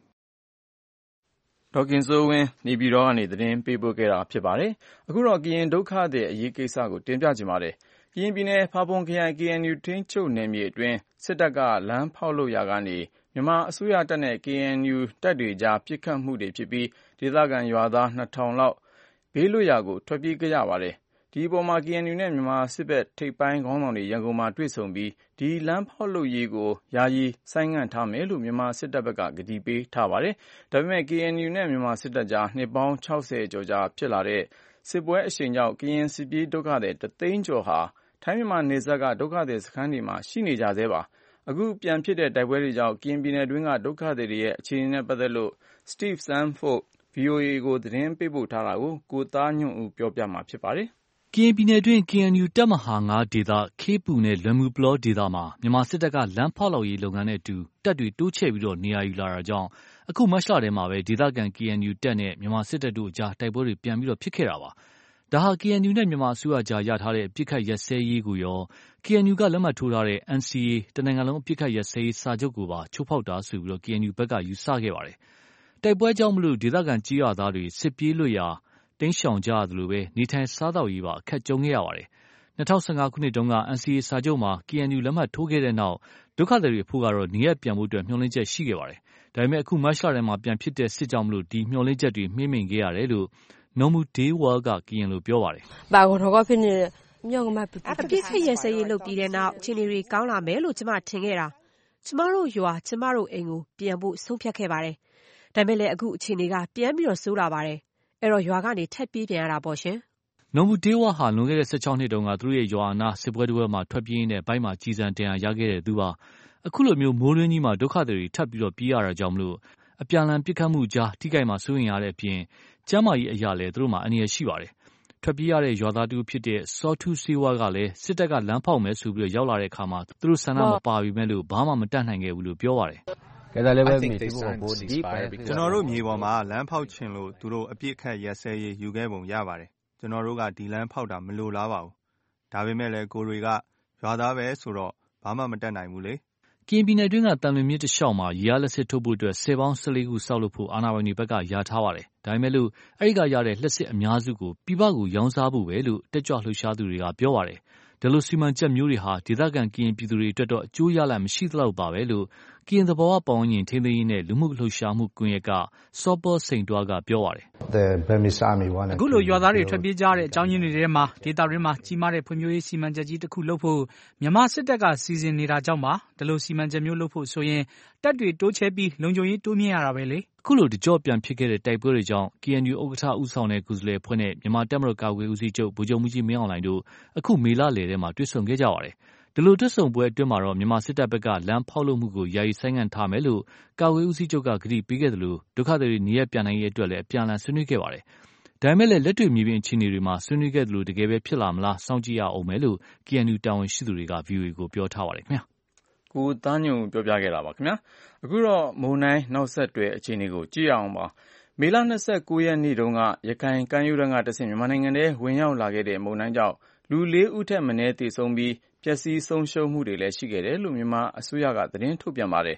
။ဒေါက်ခင်စိုးဝင်းနေပြည်တော်ကနေသတင်းပေးပို့ခဲ့တာဖြစ်ပါတယ်။အခုတော့ကရင်ဒုက္ခသည်အရေးကိစ္စကိုတင်ပြချင်ပါတယ်။ကရင်ပြည်နယ်ဖာပွန်ခရိုင် ကေအန်ယူ ထိန်းချုပ်နယ်မြေအတွင်းစစ်တပ်ကလမ်းဖောက်လုပ်ရာကနေမြန်မာအစိုးရတပ်နဲ့ ကေအန်ယူ တပ်တွေကြားပစ်ခတ်မှုတွေဖြစ်ပြီးဒေသခံရွာသားနှစ်ထောင်လောက်ဘေးလွတ်ရာကိုထွက်ပြေးခဲ့ရပါတယ်။ဒီအပေါ်မှာ ကေအန်ယူ နဲ့မြန်မာစစ်ဘက်ထိပ်ပိုင်းခေါင်းဆောင်တွေရန်ကုန်မှာတွေ့ဆုံပြီးဒီလမ်းဖောက်လုပ်ရေးကိုယာယီဆိုင်းငံ့ထားမယ်လို့မြန်မာစစ်တပ်ဘက်ကကတိပေးထားပါတယ်။ဒါပေမဲ့ ကေအန်ယူ နဲ့မြန်မာစစ်တပ်ကြားနှစ်ပေါင်း၆၀ကျော်ကြာဖြစ်လာတဲ့စစ်ပွဲအရှိန်ကြောင့်ကရင်စစ်ပြေးဒုက္ခသည်တသိန်းကျော်ဟာထိုင်းမြန်မာနယ်စပ်ကဒုက္ခသည်စခန်းတွေမှာရှိနေကြဆဲပါ။အခုပြန်ဖြစ်တဲ့တိုက်ပွဲတွေကြောင့်ကရင်ပြည်နယ်တွင်းကဒုက္ခသည်တွေရဲ့အခြေအနေနဲ့ပတ်သက်လို့ Steve Sandford ဗွီအိုအေကိုသတင်းပေးပို့ထားတာကိုကိုသားညွန့်ဦးပြောပြမှာဖြစ်ပါတယ်။ကရင်ပြည်နယ်တွင်း ကေအန်ယူ တပ်မဟာ၅ဒေသခေးပူနဲ့လွယ်မူပလောဒေသမှာမြန်မာစစ်တပ်ကလမ်းဖောက်လုပ်ရေးလုပ်ငန်းနဲ့အတူတပ်တွေတိုးချဲ့ပြီးနေရာယူလာတာကြောင့်အခုမတ်လထဲမှာပဲဒေသခံ ကေအန်ယူတပ်နဲ့မြန်မာစစ်တပ်တို့အကြားတိုက်ပွဲတွေပြန်ပြီးဖြစ်ခဲ့တာပါ။ဒါဟာ ကေအန်ယူ နဲ့မြန်မာအစိုးရကြားရထားတဲ့အပစ်အခတ်ရပ်စဲရေးကိုရော ကေအန်ယူ ကလက်မှတ်ထိုးထားတဲ့ အန်စီအေ တနိုင်ငံလုံးအပစ်အခတ်ရပ်စဲရေးစာချုပ်ကိုပါချိုးဖောက်တာဆိုပြီး ကေအန်ယူ ဘက်ကယူဆခဲ့ပါတယ်။တိုက်ပွဲကြောင့်ဒေသခံကျေးရွာသားတွေစစ်ပြေးလွတ်ရာတိမ်းရှောင်ကြရသလိုနေထိုင်စားသောက်ရေးပါအခက်ကြုံခဲ့ရပါတယ်။၂၀၁၅ခုနှစ်တုန်းက အန်စီအေ စာချုပ်မှာ ကေအန်ယူ လက်မှတ်ထိုးခဲ့တဲ့နောက်ဒုက္ခသည်တွေအဖို့ကတော့နေရပ်ပြန်ဖို့မျှော်လင့်ချက်ရှိခဲ့ပါတယ်။ဒါပေမဲ့အခုမတ်လထဲမှာပြန်ဖြစ်တဲ့စစ်ကြောင့်ဒီမျှော်လင့်ချက်တွေမှေးမှိန်ခဲ့ရတယ်လို့နော်မူဒေးဝါကကရင်လိုပြောပါတယ်။ဘာကတော့ကဖြစ်နေမြောက်ကမအပစ်ခတ်ရစရေးလုပ်ပြီးတဲ့နောက်အခြေအနေတွေကောင်းလာမယ်လို့ကျမထင်ခဲ့တာ။ကျမတို့ရွာကျမတို့အိမ်ကိုပြန်ဖို့ဆုံးဖြတ်ခဲ့ပါတယ်။ဒါပေမဲ့လည်းအခုအခြေအနေကပြန်ပြီးတော့ဆိုးလာပါတယ်။အဲ့တော့ရွာကနေထပ်ပြေးပြန်ရတာပေါ့ရှင်။နော်မူဒေးဝါဟာလွန်ခဲ့တဲ့၁၆နှစ်တုန်းကသူတို့ရဲ့ရွာအနားစစ်ပွဲတစ်ပွဲမှာထွက်ပြေးရင်းနဲ့ဘိုက်မှာကြီးစံတင်ရခဲ့တဲ့သူပါ။အခုလိုမျိုးမိုးတွင်းကြီးမှာဒုက္ခသည်တွေထပ်ပြီးတော့ပြေးရတာကြောင့်မလို့အပြန်အလှန်ပစ်ခတ်မှုကြားထိခိုက်မှာစိုးရင်ရတဲ့အပြင်ကျန်းမာရေးအရာလည်းသူတို့မှာအန္တရာယ်ရှိပါတယ်။ထွက်ပြေးရတဲ့ရွာသားတူဖြစ်တဲ့စောထူးစေဝါကလည်းစစ်တပ်ကလမ်းဖောက်မယ်ဆိုပြီးရောက်လာတဲ့အခါမှာသူတို့ဆန္ဒမပါပေမဲ့လို့ဘာမှမတတ်နိုင်ခဲ့ဘူးလို့ပြောပါတယ်။ကျွန်တော်တို့မြေပေါ်မှာလမ်းဖောက်ချင်လို့သူတို့အပြစ်ခတ်ရက်စဲရေးယူခဲ့ပုံရပါတယ်။ကျွန်တော်တို့ကဒီလမ်းဖောက်တာမလိုလားပါဘူး။ဒါပေမဲ့လည်းကိုတွေကရွာသားပဲဆိုတော့ဘာမှမတတ်နိုင်ဘူးလေ။ကရင်ပြည်နယ်တွင်းကတန်လွင်မြစ်တစ်လျှောက်မှာရေအားလက်စစ်ထုတ်ဖို့အတွက်ဆယ်ပေါင်း၁၄ခုဆောက်လုပ်ဖို့အာဏာပိုင်တွေဘက်ကယာထားပါတယ်။ဒါပေမဲ့လို့အဲဒီကရတဲ့လျှပ်စစ်အများစုကိုပြည်ပကိုရောင်းစားဖို့ပဲလို့တက်ကြွလှုပ်ရှားသူတွေကပြောပါတယ်။ဒီလိုစီမံချက်မျိုးတွေဟာဒေသခံကရင်ပြည်သူတွေအတွက်တော့အကျိုးရလဒ်မရှိသလောက်ပါပဲလို့ကရင်သဘာဝပတ်ဝန်းကျင်ထိန်းသိမ်းရေးနဲ့လူမှုလှုပ်ရှားမှုကွန်ရက်ကစောပေါ်စိန်တွားကပြောပါတယ်။အခုလိုရွာသားတွေထွက်ပြေးကြတဲ့အကြောင်းရင်းတွေထဲမှာဒေသတွင်းမှာကြီးမားတဲ့ဖွံ့ဖြိုးရေးစီမံချက်ကြီးတစ်ခုလုပ်ဖို့မြန်မာစစ်တပ်ကစီစဉ်နေတာကြောင့်ပါဒီလိုစီမံချက်မျိုးလုပ်ဖို့ဆိုရင်တပ်တွေတိုးချဲ့ပြီးလုံခြုံရေးတိုးမြင့်ရတာပဲလေ။အခုလိုတကြော့ပြန်ဖြစ်ခဲ့တဲ့တိုက်ပွဲတွေကြောင့် ကေအန်ယူ ဥက္ကဋ္ဌဦးဆောင်တဲ့ကိုယ်စားလှယ်အဖွဲ့နဲ့မြန်မာတပ်မတော်ကာကွယ်ရေးဦးစီးချုပ်ဗိုလ်ချုပ်မှူးကြီးမင်းအောင်လှိုင်တို့အခုမေလလယ်ထဲမှာတွေ့ဆုံခဲ့ကြပါတယ်။ဒီလိုတွေ့ဆုံပွဲအတွင်းမှာတော့မြန်မာစစ်တပ်ဘက်ကလမ်းဖောက်လုပ်မှုကိုယာယီဆိုင်းငံ့ထားမယ်လို့ကာကွယ်ရေးဦးစီးချုပ်ကကတိပေးခဲ့တယ်လို့ဒုက္ခသည်တွေနေရပ်ပြန်နိုင်ရေးအတွက်လည်းအပြန်အလှန်ဆွေးနွေးခဲ့ပါတယ်။ဒါပေမဲ့လည်းလက်တွေ့မြေပြင်အခြေအနေတွေမှာဆွေးနွေးခဲ့တယ်လို့တကယ်ပဲဖြစ်လာမလားစောင့်ကြည့်ရအောင်မယ်လို့ ကေအန်ယူ တာဝန်ရှိသူတွေက ဗွီအိုအေကိုပြောထားပါတယ်ခင်ဗျာ။ကိုသားညွန့်ပြောပြခဲ့တာပါခင်ဗျာ။အခုတော့မုန်တိုင်းနောက်ဆက်တွဲအခြေအနေကိုကြည့်ရအောင်ပါ။မေလ၂၉ရက်နေ့တုန်းကရခိုင်ကမ်းရိုးတန်းကတဆင့်မြန်မာနိုင်ငံထဲဝင်ရောက်လာခဲ့တဲ့မုန်တိုင်းကြောင့်လူလေးဦးထက်မနည်းသေဆုံးပြီးပျက်စီးဆုံးရှုံးမှုတွေလည်းရှိခဲ့တယ်လို့မြန်မာအစိုးရကသတင်းထုတ်ပြန်ပါတယ်။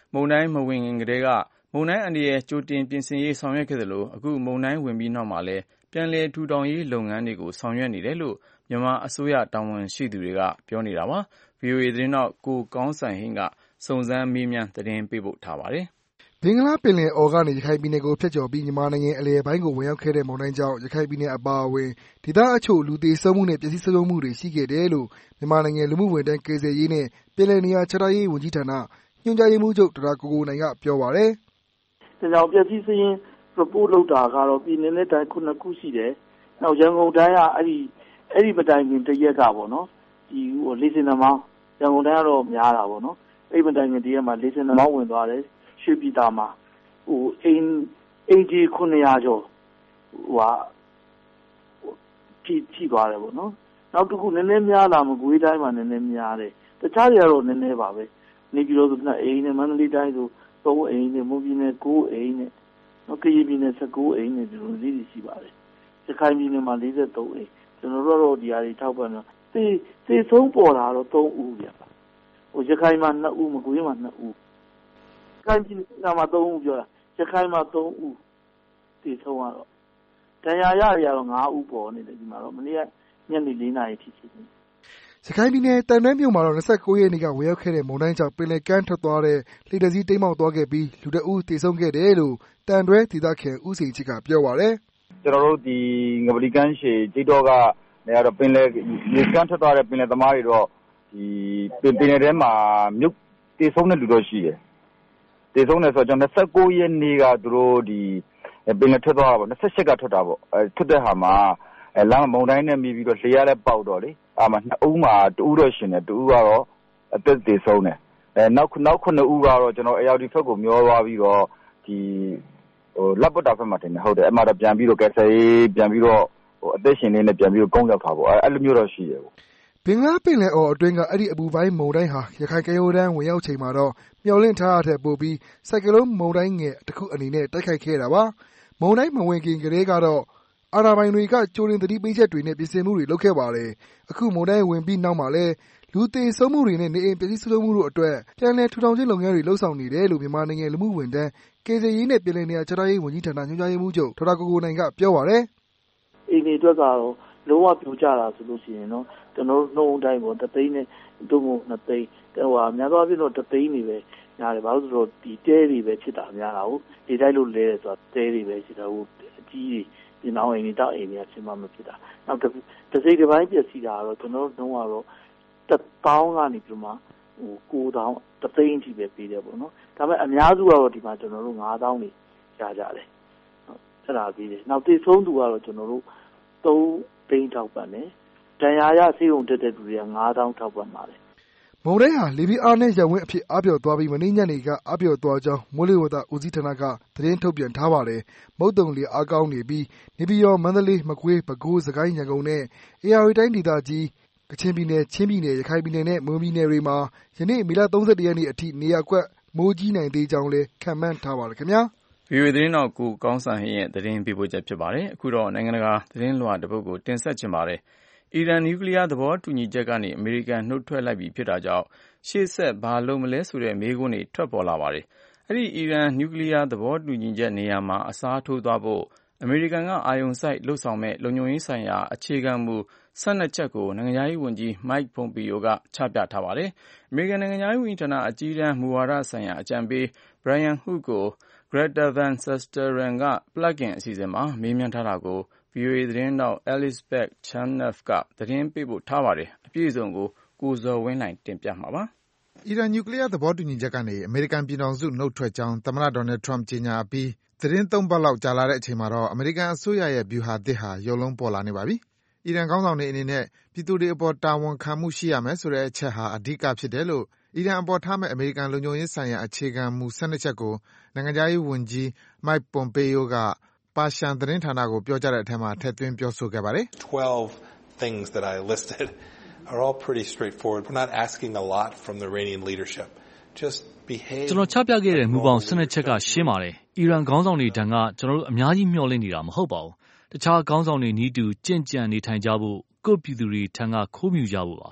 မုန်တိုင်းမဝင်ခင်ကတည်းကမုန်တိုင်းအန္တရာယ်ကြိုတင်ပြင်ဆင်ရေးဆောင်ရွက်ခဲ့သလိုအခုမုန်တိုင်းဝင်ပြီးနောက်မှာလည်းပြန်လည်ထူထောင်ရေးလုပ်ငန်းတွေကိုဆောင်ရွက်နေတယ်လို့မြန်မာအစိုးရတာဝန်ရှိသူတွေကပြောနေတာပါ။ ဗွီအိုအေသတင်းထောက်ကိုကောင်းစံဟိန်းကစုံစမ်းမေးမြန်းသတင်းပေးပို့ထားပါတယ်ဘင်္ဂလားပင်လယ်အော်ကနေရခိုင်ပြည်နယ်ကိုဖြတ်ကျော်ပြီးမြန်မာနိုင်ငံအလယ်ပိုင်းကိုဝင်ရောက်ခဲ့တဲ့မုန်တိုင်းကြောင့်ရခိုင်ပြည်နယ်အပါအဝင်ဒေသအချို့လူသေဆုံးမှုနဲ့ပျက်စီးဆုံးရှုံးမှုတွေရှိခဲ့တယ်လို့မြန်မာနိုင်ငံလူမှုဝန်ထမ်းကယ်ဆယ်ရေးနဲ့ပြည်내နေရာချထားရေးဝန်ကြီးဌာနညွှန်ကြားရေးမှူးချုပ်ဒေါက်တာကိုကိုနိုင်ကပြောပါတယ်။ဒါကြောင့်ပျက်စီးစည်းရင်း report လုပ်တာကတော့ပြည်နယ်နဲ့တိုင်းခုနှစ်ခုရှိတယ်။နောက်ရန်ကုန်တိုင်းကအဲ့ဒီအဲ့ဒီမတိုင်ခင်တရက်ကပေါ့နော်ဒီဟိုလေးစင်နှမောင်းရန်ကုန်တိုင်းကတော့များတာပေါ့နော်အဲ့ဒီမတိုင်ခင်တရက်မှာလေးစင်နှမောင်းဝင်သွားတယ်ရွှေပြည်သာမှာဟိုအိမ်အိမ်ကြီးခုနှစ်ရာကျော်ဟိုဟာထိထိသွားတယ်ပေါ့နော်နောက်တစ်ခုနည်းနည်းများလာမကွေးတိုင်းမှာနည်းနည်းများတယ်တခြားတွေကတော့နည်းနည်းပါပဲနေပြည်တော်ဆိုတော့အိမ်နဲ့မန္တလေးတိုင်းဆိုသုံးအိမ်နဲ့မွန်ပြည်နယ်ကိုးအိမ်နဲ့နောက်ကရင်ပြည်နယ်ဆယ့်ကိုးအိမ်နဲ့ဒီလိုလေးတွေရှိပါတယ်ရခိုင်ပြည်နယ်မှာလေးဆယ့်သုံးအိမ်ကျွန်တော်တို့တော့ဒီဟာတွေထောက်ပံ့တော့သေသေဆုံးပေါ်တာတော့သုံးဦးပြပါဟိုရခိုင်မှာနှစ်ဦးမကွေးမှာနှစ်ဦးရခိုင်ပြည်နယ်မှာသုံးဦးပြောတာရခိုင်မှာသုံးဦးသေဆုံးတော့တရားရရတော့ငါးဦးပေါ်နေတယ်ဒီမှာတော့မနေ့ကညနေလေးနာရီထိရှိတယ်ရခိုင်ပြည်နယ်တန်တွဲမြို့မှာတော့၂၉ရက်နေ့ကဝင်ရောက်ခဲ့တဲ့မုန်တိုင်းကြောင့်ပင်လယ်ကမ်းထွက်သွားတဲ့လှေတစ်စီးတိမ်းမှောက်သွားခဲ့ပြီးလူတစ်ဦးသေဆုံးခဲ့တယ်လို့တန်တွဲဒေသခံဦးစိန်ချစ်ကပြောပါတယ်။ကျွန်တော်တို့ဒီငပလီကမ်းရှည်ကြီးတော့ကနေရာတော့ပင်လယ်မြေကမ်းထွက်သွားတဲ့ပင်လယ်သမားတွေတော့ဒီပင်ပင်လယ်ထဲမှာမြုပ်သေဆုံးတဲ့လူတော့ရှိတယ်။သေဆုံးတယ်ဆိုတော့ကျွန်တော်၂၉ရက်နေ့ကသူတို့ဒီပင်လယ်ထွက်သွားတာပေါ့၂၈ကထွက်တာပေါ့အဲထွက်တဲ့ဟာမှာအဲလမ်းမုန်တိုင်းနဲ့မြည်ပြီးတော့လေရလည်းပေါက်တော့လေအာမနှစ်ဦးမှာတူဦးတော့ရှင်တယ်တူဦးကတော့အသက်သေးဆုံးတယ်အဲနောက်နောက်ခုနှစ်ဦးကတော့ကျွန်တော်အယောက်ဒီဖက်ကိုမျောသွားပြီးတော့ဒီဟိုလက်ပတ်တာဖက်မှာတင်တယ်ဟုတ်တယ်အဲ့မှာတော့ပြန်ပြီးတော့ကယ်ဆယ်ရေးပြန်ပြီးတော့ဟိုအသက်ရှင်နေနဲ့ပြန်ပြီးတော့ကုန်းရောက်တာပေါ့အဲအဲ့လိုမျိုးတော့ရှိတယ်ပေါ့ဘင်္ဂလားပင်လယ်အော်အတွင်းကအဲ့ဒီအပူပိုင်းမုန်တိုင်းဟာရခိုင်ကမ်းရိုးတန်းဝင်ရောက်ချိန်မှာတော့မျောလင့်ထားတဲ့ပို့ပြီးစိုက်ကလုံးမုန်တိုင်းငယ်တစ်ခုအနေနဲ့တိုက်ခိုက်ခဲ့တာပါမုန်တိုင်းမဝင်ခင်ကလေးကတော့အာဏာပိုင်တွေကကြိုတင်သတိပေးချက်တွေနဲ့ပြင်ဆင်မှုတွေလုပ်ခဲ့ပါတယ်အခုမုန်တိုင်းဝင်ပြီးနောက်မှာလည်းလူသေဆုံးမှုတွေနဲ့နေအိမ်ပျက်စီးဆုံးမှုတို့အတွက်ပြန်လည်ထူထောင်ခြင်းလုပ်ငန်းတွေလှုပ်ဆောင်နေတယ်လို့မြန်မာနိုင်ငံလူမှုဝန်ထမ်းကယ်ဆယ်ရေးနဲ့ပြည်내နေရာချထားရေးဝန်ကြီးဌာနညွှန်ကြားရေးမှူးချုပ်ဒေါက်တာကိုကိုနိုင်ကပြောပါတယ်အိမ်တွေအတွက်ကတော့လုံးဝပြိုကျတာဆိုလို့ရှိရင်တော့ကျွန်တော်တို့နှုံးတိုင်းပေါ့တသိန်းနဲ့တို့မို့နှစ်သိန်းဟိုဟာများသောအားဖြင့်တော့တသိန်းနေပဲညားတယ်ဘာလို့ဆိုတော့ဒီတဲတွေပဲဖြစ်တာများတာဟုတ်ဒီတိုင်းလို့လဲတယ်ဆိုတာတဲတွေပဲဖြစ်တာဟုတ်အကြီးကြီးဒီနောက်အိမ်တွေတောက်အိမ်တွေကဖြစ်မှမဖြစ်တာနောက်တစ်စိတ်တစ်ပိုင်းပြည့်စည်တာတော့ကျွန်တော်တို့နှုံးကတော့တစ်ပေါင်းကနေပြီးမှဟိုကိုးတောင်းတသိန်းအထိပဲပေးတယ်ပေါ့နော်ဒါပေမဲ့အများစုကတော့ဒီမှာကျွန်တော်တို့ငါးတောင်းနေရကြတယ်အဲ့ဒါပြီးတယ်နောက်တိဆုံးသူကတော့ကျွန်တော်တို့သုံးသိန်းထောက်ပံ့တယ်ဒဏ်ရာရဆေးရုံတက်တဲ့လူတွေကငါးတောင်းထောက်ပံ့ပါတယ်မုန်တိုင်းဟာလေပြင်းအားနဲ့ရပ်ဝန်းအဖြစ်အားပြော့သွားပြီးမနေ့ညနေကအားပြော့သွားကြောင်းမိုးလေဝသဦးစီးဌာနကသတင်းထုတ်ပြန်ထားပါတယ်။မုတ်တုံလေအားကောင်းနေပြီးနေပြည်တော်မန္တလေးမကွေးပဲခူးစကိုင်းရန်ကုန်နဲ့အေရဝတီတိုင်းဒေသကြီးကချင်ပြည်နယ်ချင်းပြည်နယ်ရခိုင်ပြည်နယ်နဲ့မွန်ပြည်နယ်တွေမှာယနေ့မေလ၃၁ရက်နေ့အထိနေရာကွက်မိုးကြီးနိုင်သေးကြောင်းလည်းခန့်မှန်းထားပါတယ်ခင်ဗျာ။ ဗွီအိုအေသတင်းတော်ကိုကောင်းစံဟင်းရဲ့သတင်းပေးပို့ချက်ဖြစ်ပါတယ်။အခုတော့နိုင်ငံတကာသတင်းလွှာတစ်ပုဒ်ကိုတင်ဆက်ချင်ပါတယ်။အီရန်နျူကလ িয়ার သဘောတူညီချက်ကနေအမေရိကန်နှုတ်ထွက်လိုက်ပြီဖြစ်တာကြောင့်ရှေ့ဆက်ဘာလုပ်မလဲဆိုတဲ့မေးခွန်းတွေထွက်ပေါ်လာပါတယ်။အဲ့ဒီအီရန်နျူကလ িয়ার သဘောတူညီချက်နေရာမှာအစားထိုးသွားဖို့အမေရိကန်ကအာရုံစိုက်လှုပ်ဆောင်မဲ့လုံခြုံရေးဆိုင်ရာအခြေခံမူ၁၂ချက်ကိုနိုင်ငံခြားရေးဝန်ကြီး Mike Pompeo ကချပြထားပါတယ်။အမေရိကန်နိုင်ငံခြားရေးဝန်ကြီးဌာနအကြီးတန်းမူဝါဒဆိုင်ရာအကြံပေး Brian Hook ကို Greta Van Susteren က Plug-in အစီအစဉ်မှာမေးမြန်းထားတာကို ဗွီအိုအေသတင်းထောက် Elizabeth Chernoff ကသတင်းပေးပို့ထားပါတယ်။အပြည့်အစုံကိုကိုဇော်ဝင်းလှိုင်တင်ပြမှာပါ။အီရန်နျူကလ িয়ার သဘောတူညီချက်ကနေအမေရိကန်ပြည်ထောင်စုနှုတ်ထွက်ကြောင်းသမ္မတ Donald Trump ကြေညာအပြီးသီတင်းသုံးပတ်လောက်ကြာလာတဲ့အချိန်မှာတော့အမေရိကန်အစိုးရရဲ့ဗျူဟာသစ်ဟာရုပ်လုံးပေါ်လာနေပါပြီ။အီရန်ခေါင်းဆောင်တွေအနေနဲ့ပြည်သူတွေအပေါ်တာဝန်ခံမှုရှိရမယ်ဆိုတဲ့အချက်ဟာအဓိကဖြစ်တယ်လို့အီရန်အပေါ်ထားမယ့်အမေရိကန်လုံခြုံရေးဆိုင်ရာအခြေခံမူ၁၂ချက်ကိုနိုင်ငံခြားရေးဝန်ကြီး Mike Pompeo ကပါရှန်သတင်းဌာနကိုပြောကြားတဲ့အထဲမှာထည့်သွင်းပြောဆိုခဲ့ပါတယ်။ twelve things that I listed are all pretty straightforward. We're not asking a lot from the Iranian leadership. Just behave. ကျွန်တော်ချပြခဲ့တဲ့မူပေါင်း၁၂ချက်ကရှင်းပါတယ်။အီရန်ခေါင်းဆောင်တွေတန်းကကျွန်တော်တို့အများကြီးမျှော်လင့်နေတာမဟုတ်ပါဘူး။တခြားခေါင်းဆောင်တွေနီးတူကြင့်ကြံနေထိုင်ကြဖို့ကိုယ့်ပြည်သူတွေထံကခိုးမြူကြဖို့ပါ။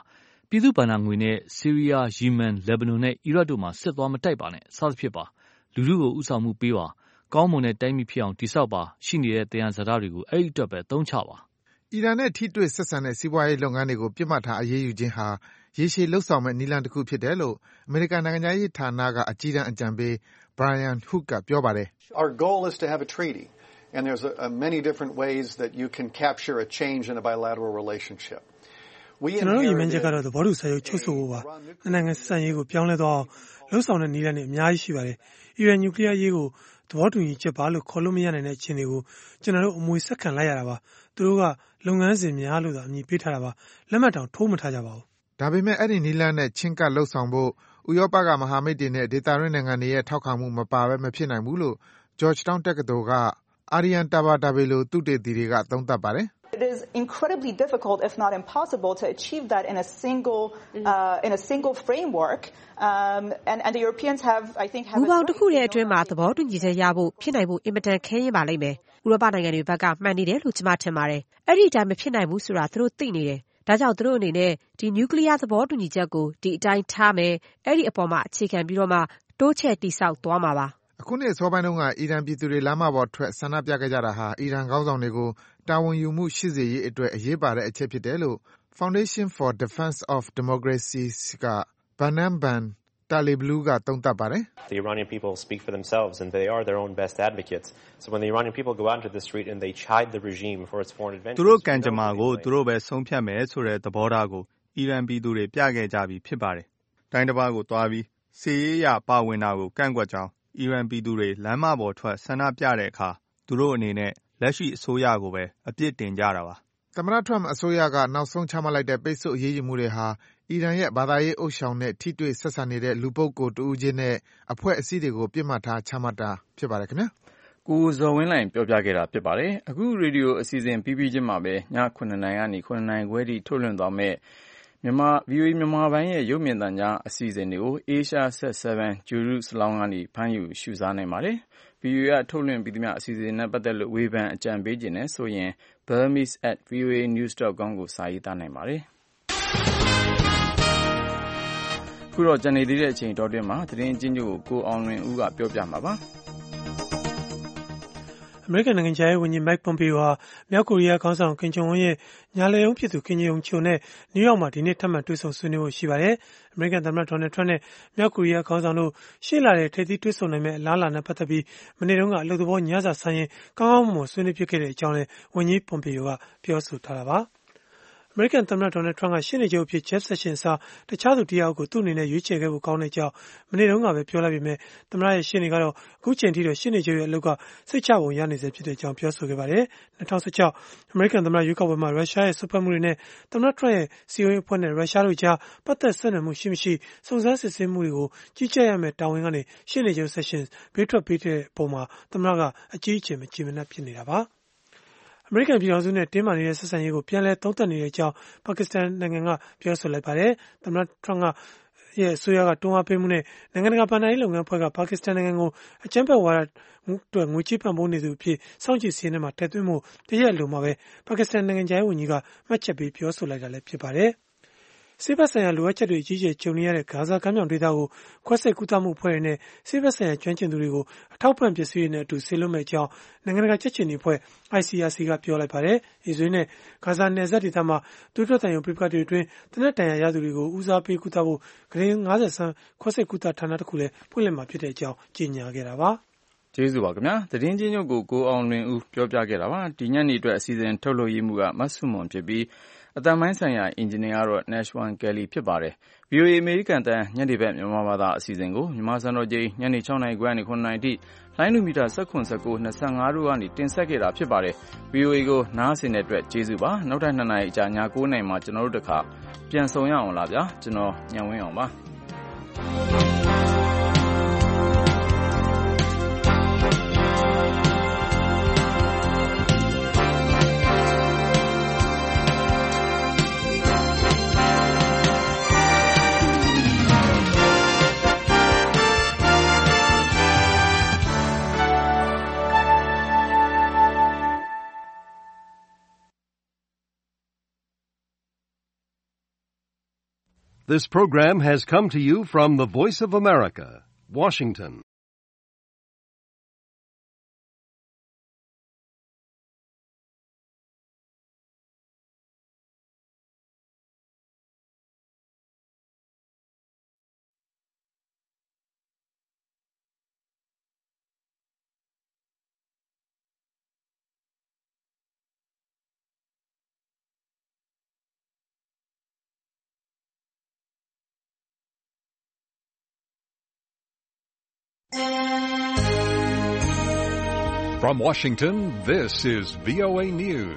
ပြည်သူ့ဘဏ္ဍာငွေနဲ့ဆီးရီးယား၊ယီမန်၊လက်ဘနွန်နဲ့အီရတ်တို့မှာစစ်သွားမတိုက်ပါနဲ့စသဖြင့်ပါလူထုကိုဥဆောင်မှုပေးပါကောင်းမွန်တဲ့တိုင်းပြည်ဖြစ်အောင်တည်ဆောက်ပါရှိနေတဲ့သယံဇာတတွေကိုအဲ့ဒီအတွက်ပဲသုံးချပါအီရန်နဲ့ထိတွေ့ဆက်ဆံတဲ့စီးပွားရေးလုပ်ငန်းတွေကိုပြစ်မှတ်ထားအရေးယူခြင်းဟာရေရှည်လှုပ်ဆောင်မဲ့နည်းလမ်းတစ်ခုဖြစ်တယ်လို့အမေရိကန်နိုင်ငံခြားရေးဌာနကအကြီးတန်းအကြံပေး Brian Hook ကပြောပါတယ် Our goal is to have a treaty and there's a, a many different ways that you can capture a change in a bilateral relationship. ကျွန်တော်တို့ရည်မှန်းချက်ကတော့သဘောတူစာချုပ်ချုပ်ဆိုဖို့ပါ။နိုင်ငံဆက်ဆံရေးကိုပြောင်းလဲသွားအောင်လှုပ်ဆောင်တဲ့နည်းလမ်းတွေအများကြီးရှိပါတယ်။အီရန်နျူကလ িয়ার ရေးကိုသဘောတူညီချက်ပါလို့ခေါ်လို့မရနိုင်တဲ့အခြေအနေကိုကျွန်တော်တို့အမွေဆက်ခံလိုက်ရတာပါ။သူတို့ကလုပ်ငန်းစဉ်များလို့သာအမည်ပေးထားတာပါ။လက်မှတ်တောင်ထိုးမထားကြပါဘူး။ဒါပေမဲ့အဲ့ဒီနည်းလမ်းနဲ့ချင်းကပ်လှုပ်ဆောင်ဖို့ဥရောပကမဟာမိတ်တွေနဲ့ဒေသရင်းနိုင်ငံတွေရဲ့ထောက်ခံမှုမပါဘဲမဖြစ်နိုင်ဘူးလို့ Georgetown တက္ကသိုလ်က Arian Tabatabai သုတေသီတွေကသုံးသပ်ပါတယ် It is incredibly difficult, if not impossible, to achieve that in a single uh, in a single framework. Um, and, and the Europeans have, I think, have. မူပေါင်းတစ်ခုရဲ့အတွင်းမှာသဘောတူညီချက်ရဖို့ဖြစ်နိုင်ဖို့အင်မတန်ခဲရင်ပါလိမ့်မယ်။ဥရောပနိုင်ငံတွေဘက်ကမှန်နေတယ်လို့ကျွန်မထင်ပါတယ်။အဲ့ဒီအတိုင်းမဖြစ်နိုင်ဘူးဆိုတာသူတို့သိနေတယ်။ဒါကြောင့်သူတို့အနေနဲ့ဒီနျူကလ িয়ার သဘောတူညီချက်ကိုဒီအတိုင်းထားမယ်။အဲ့ဒီအပေါ်မှာအခြေခံပြီးတော့မှတိုးချဲ့တိဆောက်သွားမှာပါ။အခုနှစ်အစောပိုင်းတုန်းကအီရန်ပြည်သူတွေလမ်းမပေါ်ထွက်ဆန္ဒပြခဲ့ကြတာဟာအီရန်ခေါင်းဆောင်တွေကိုတာဝန်ယူမှုရှိစေရေးအတွက်အရေးပါတဲ့အချက်ဖြစ်တယ်လို့ Foundation for Defense of Democracy က Banan Ban Taliblu ကသုံးသပ်ပါတယ် The Iranian people speak for themselves and they are their own best advocates. So when the Iranian people go out into the street and they chide the regime for its foreign adventures သူတို့ကံကြမ္မာကိုသူတို့ပဲဆုံးဖြတ်မယ်ဆိုတဲ့သဘောထားကိုအီရန်ပြည်သူတွေပြခဲ့ကြပြီးဖြစ်ပါတယ်။တိုင်းတစ်ပါးကိုတွားပြီးစီးရေးရပါဝင်တာကိုကန့်ကွက်ကြောင်းအီရန်ပြည်သူတွေလမ်းမပေါ်ထွက်ဆန္ဒပြတဲ့အခါသူတို့အနေနဲ့လက်ရှိအစိုးရကိုပဲအပြစ်တင်ကြတာပါသမ္မတထရမ့်အစိုးရကနောက်ဆုံးချမှတ်လိုက်တဲ့ပိတ်ဆို့အရေးယူမှုတွေဟာအီရန်ရဲ့ဘာသာရေးအုပ်ဆောင်တဲ့ထိတွေ့ဆက်ဆံနေတဲ့လူပုဂ္ဂိုလ်တဦးချင်းနဲ့အဖွဲ့အစည်းတွေကိုပြစ်မှတ်ထားချမှတ်တာဖြစ်ပါတယ်ခင်ဗျာကိုဇော်ဝင်းလိုင်ပြောပြခဲ့တာဖြစ်ပါတယ်အခုရေဒီယိုအစီအစဉ်ပြီးပြီးချင်းမှာပဲညခုနှစ်နာရီကနေခုနှစ်နာရီခွဲထိထုတ်လွှင့်သွားမဲ့မြန်မာ ဗီအိုအေ မြန်မာပိုင်းရဲ့ရုပ်မြင်သံကြားအစီအစဉ်တွေကို Asia Set 7 Jerusalem ကနေဖမ်းယူရှုစားနိုင်ပါတယ်။ ဗီအိုအေကထုတ်လွှင့်ပြီးသမျှအစီအစဉ်နဲ့ပတ်သက်လို့ဝေဖန်အကြံပေးခြင်းနဲ့ဆိုရင် burmese at voa news dot com ကိုစာရေးသားနိုင်ပါတယ်။ခုတော့ကျန်နေသေးတဲ့အချိန်တော်တွင်မှာသတင်းအကျဉ်းချုပ်ကိုကိုအောင်လွင်ဦးကပြောပြမှာပါ။အမေရိကန်နိုင်ငံခြားရေးဝန်ကြီး Mike Pompeo ဟာမြောက်ကိုရီးယားခေါင်းဆောင်ကင်ဂျုံအွန်းရဲ့ညာလက်ရုံးဖြစ်သူကင်ဂျုံချိုနဲ့နယူးယောက်မှာဒီနေ့ထပ်မံတွေ့ဆုံဆွေးနွေးဖို့ရှိပါတယ်။အမေရိကန်သမ္မတဒေါ်နယ်ထရန့်နဲ့မြောက်ကိုရီးယားခေါင်းဆောင်တို့ရှေ့လာတဲ့ထိပ်သီးတွေ့ဆုံနိုင်မယ့်အလားအလာနဲ့ပတ်သက်ပြီးမနေ့တုန်းကအလုပ်သဘောညစာဆိုင်ရင်ကောင်းကောင်းမွန်မွန်ဆွေးနွေးဖြစ်ခဲ့တဲ့အကြောင်းလည်းဝန်ကြီး Pompeo ကပြောဆိုထားတာပါ။အမေရိကန်သမ္မတဒေါ်နယ်ထရန့်ကရှေ့နေချုပ်အဖြစ် Jeff Sessions အစားတခြားသူတယောက်ကိုသူ့အနေနဲ့ရွေးချယ်ခဲ့ဖို့ကောင်းတဲ့အကြောင်းမနေ့တုန်းကပဲပြောလိုက်ပေမဲ့သမ္မတရဲ့ရှေ့နေကတော့အခုချိန်ထိတော့ရှေ့နေချုပ်ရဲ့အလုပ်ကစိတ်ချပုံရနေစေဖြစ်တဲ့အကြောင်းပြောဆိုခဲ့ပါတယ်။၂၀၁၆အမေရိကန်သမ္မတရွေးကောက်ပွဲမှာရုရှားရဲ့စွက်ဖက်မှုတွေနဲ့သမ္မတထရန့်ရဲ့စီအိုအေအဖွဲ့နဲ့ရုရှားတို့ကြားပတ်သက်ဆက်နွယ်မှုရှိမရှိစုံစမ်းစစ်ဆေးမှုတွေကိုကြီးကြပ်ရမယ့်တာဝန်ကနေရှေ့နေချုပ် Sessions ဘေးထွက်ပေးတဲ့ပုံမှာသမ္မတကအကြီးအကျယ်မကြည်မနက်ဖြစ်နေတာပါ။အမေရိကန်ပြည်ထောင်စုနဲ့တင်းမာနေတဲ့ဆက်ဆံရေးကိုပြန်လည်သုံးသပ်နေတဲ့အကြောင်းပါကစ္စတန်နိုင်ငံကပြောဆိုလိုက်ပါတယ်။သမ္မတထရန့်ကရဲ့အစိုးရကတွန်းအားပေးမှုနဲ့နိုင်ငံတကာဗန်ဒာရေးလုပ်ငန်းဖွဲ့ကပါကစ္စတန်နိုင်ငံကိုအကြမ်းဖက်ဝါဒအတွက်ငွေကြေးပံ့ပိုးနေသူအဖြစ်စောင့်ကြည့်စီးနေမှာထည့်သွင်းမှုတရက်လိုမှာပဲပါကစ္စတန်နိုင်ငံခြားရေးဝန်ကြီးကမှတ်ချက်ပေးပြောဆိုလိုက်တာလည်းဖြစ်ပါတယ်။ဆေးဘက်ဆိုင်ရာလိုအပ်ချက်တွေအကြီးအကျယ်ကြုံနေရတဲ့ဂါဇာကမ်းမြောင်ဒေသကိုခွဲစိတ်ကုသမှုအဖွဲ့တွေနဲ့ဆေးဘက်ဆိုင်ရာကျွမ်းကျင်သူတွေကိုအထောက်ပံ့ပစ္စည်းတွေနဲ့အတူဆေးလွှတ်မဲ့အကြောင်းနိုင်ငံတကာချက်ချင်းအဖွဲ့ I C R C ကပြောလိုက်ပါတယ်။အစ္စရေးနဲ့ဂါဇာနယ်စပ်ဒေသမှာသွေးထွက်သံယိုပြပကတွေအတွင်းတနက်တန်ရာရသူတွေကိုဦးစားပေးကုသဖို့ဂရင်း၅၀ဆန်းခွဲစိတ်ကုသဌာနတစ်ခုလည်းဖွင့်လှစ်မှာဖြစ်တဲ့အကြောင်းကြေညာခဲ့တာပါ။ကျေးဇူးပါခင်ဗျာသတင်းချင်းချုပ်ကိုကိုအောင်လွင်ဦးပြောပြခဲ့တာပါဒီညနေအတွက်အစီအစဉ်ထုတ်လုပ်ရေးမှုကမတ်ဆုမွန်ဖြစ်ပြီးအတန်ပိုင်းဆိုင်ရာအင်ဂျင်နီယာကတော့ Nashwan Kelly ဖြစ်ပါတယ်။ ဗီအိုအေ အမေရိကန်တန်ညနေဘက်မြန်မာဘာသာအစီအစဉ်ကိုမြန်မာစံတော်ချိန်ညနေ၆နာရီခွဲကနေ၇နာရီထိလိုင်းလူမီတာ၁၇ ၁၉ ၂၅တို့ကနေတင်ဆက်ခဲ့တာဖြစ်ပါတယ်။ ဗီအိုအေကိုနားဆင်တဲ့အတွက်ကျေးဇူးပါ။နောက်ထပ်၂နာရီအကြာည၉နာရီမှာကျွန်တော်တို့တခါပြန်ဆုံရအောင်လားဗျာ။ကျွန်တော်ညံဝင်းအောင်ပါ။ This program has come to you from the Voice of America, Washington. From Washington, this is V O A News.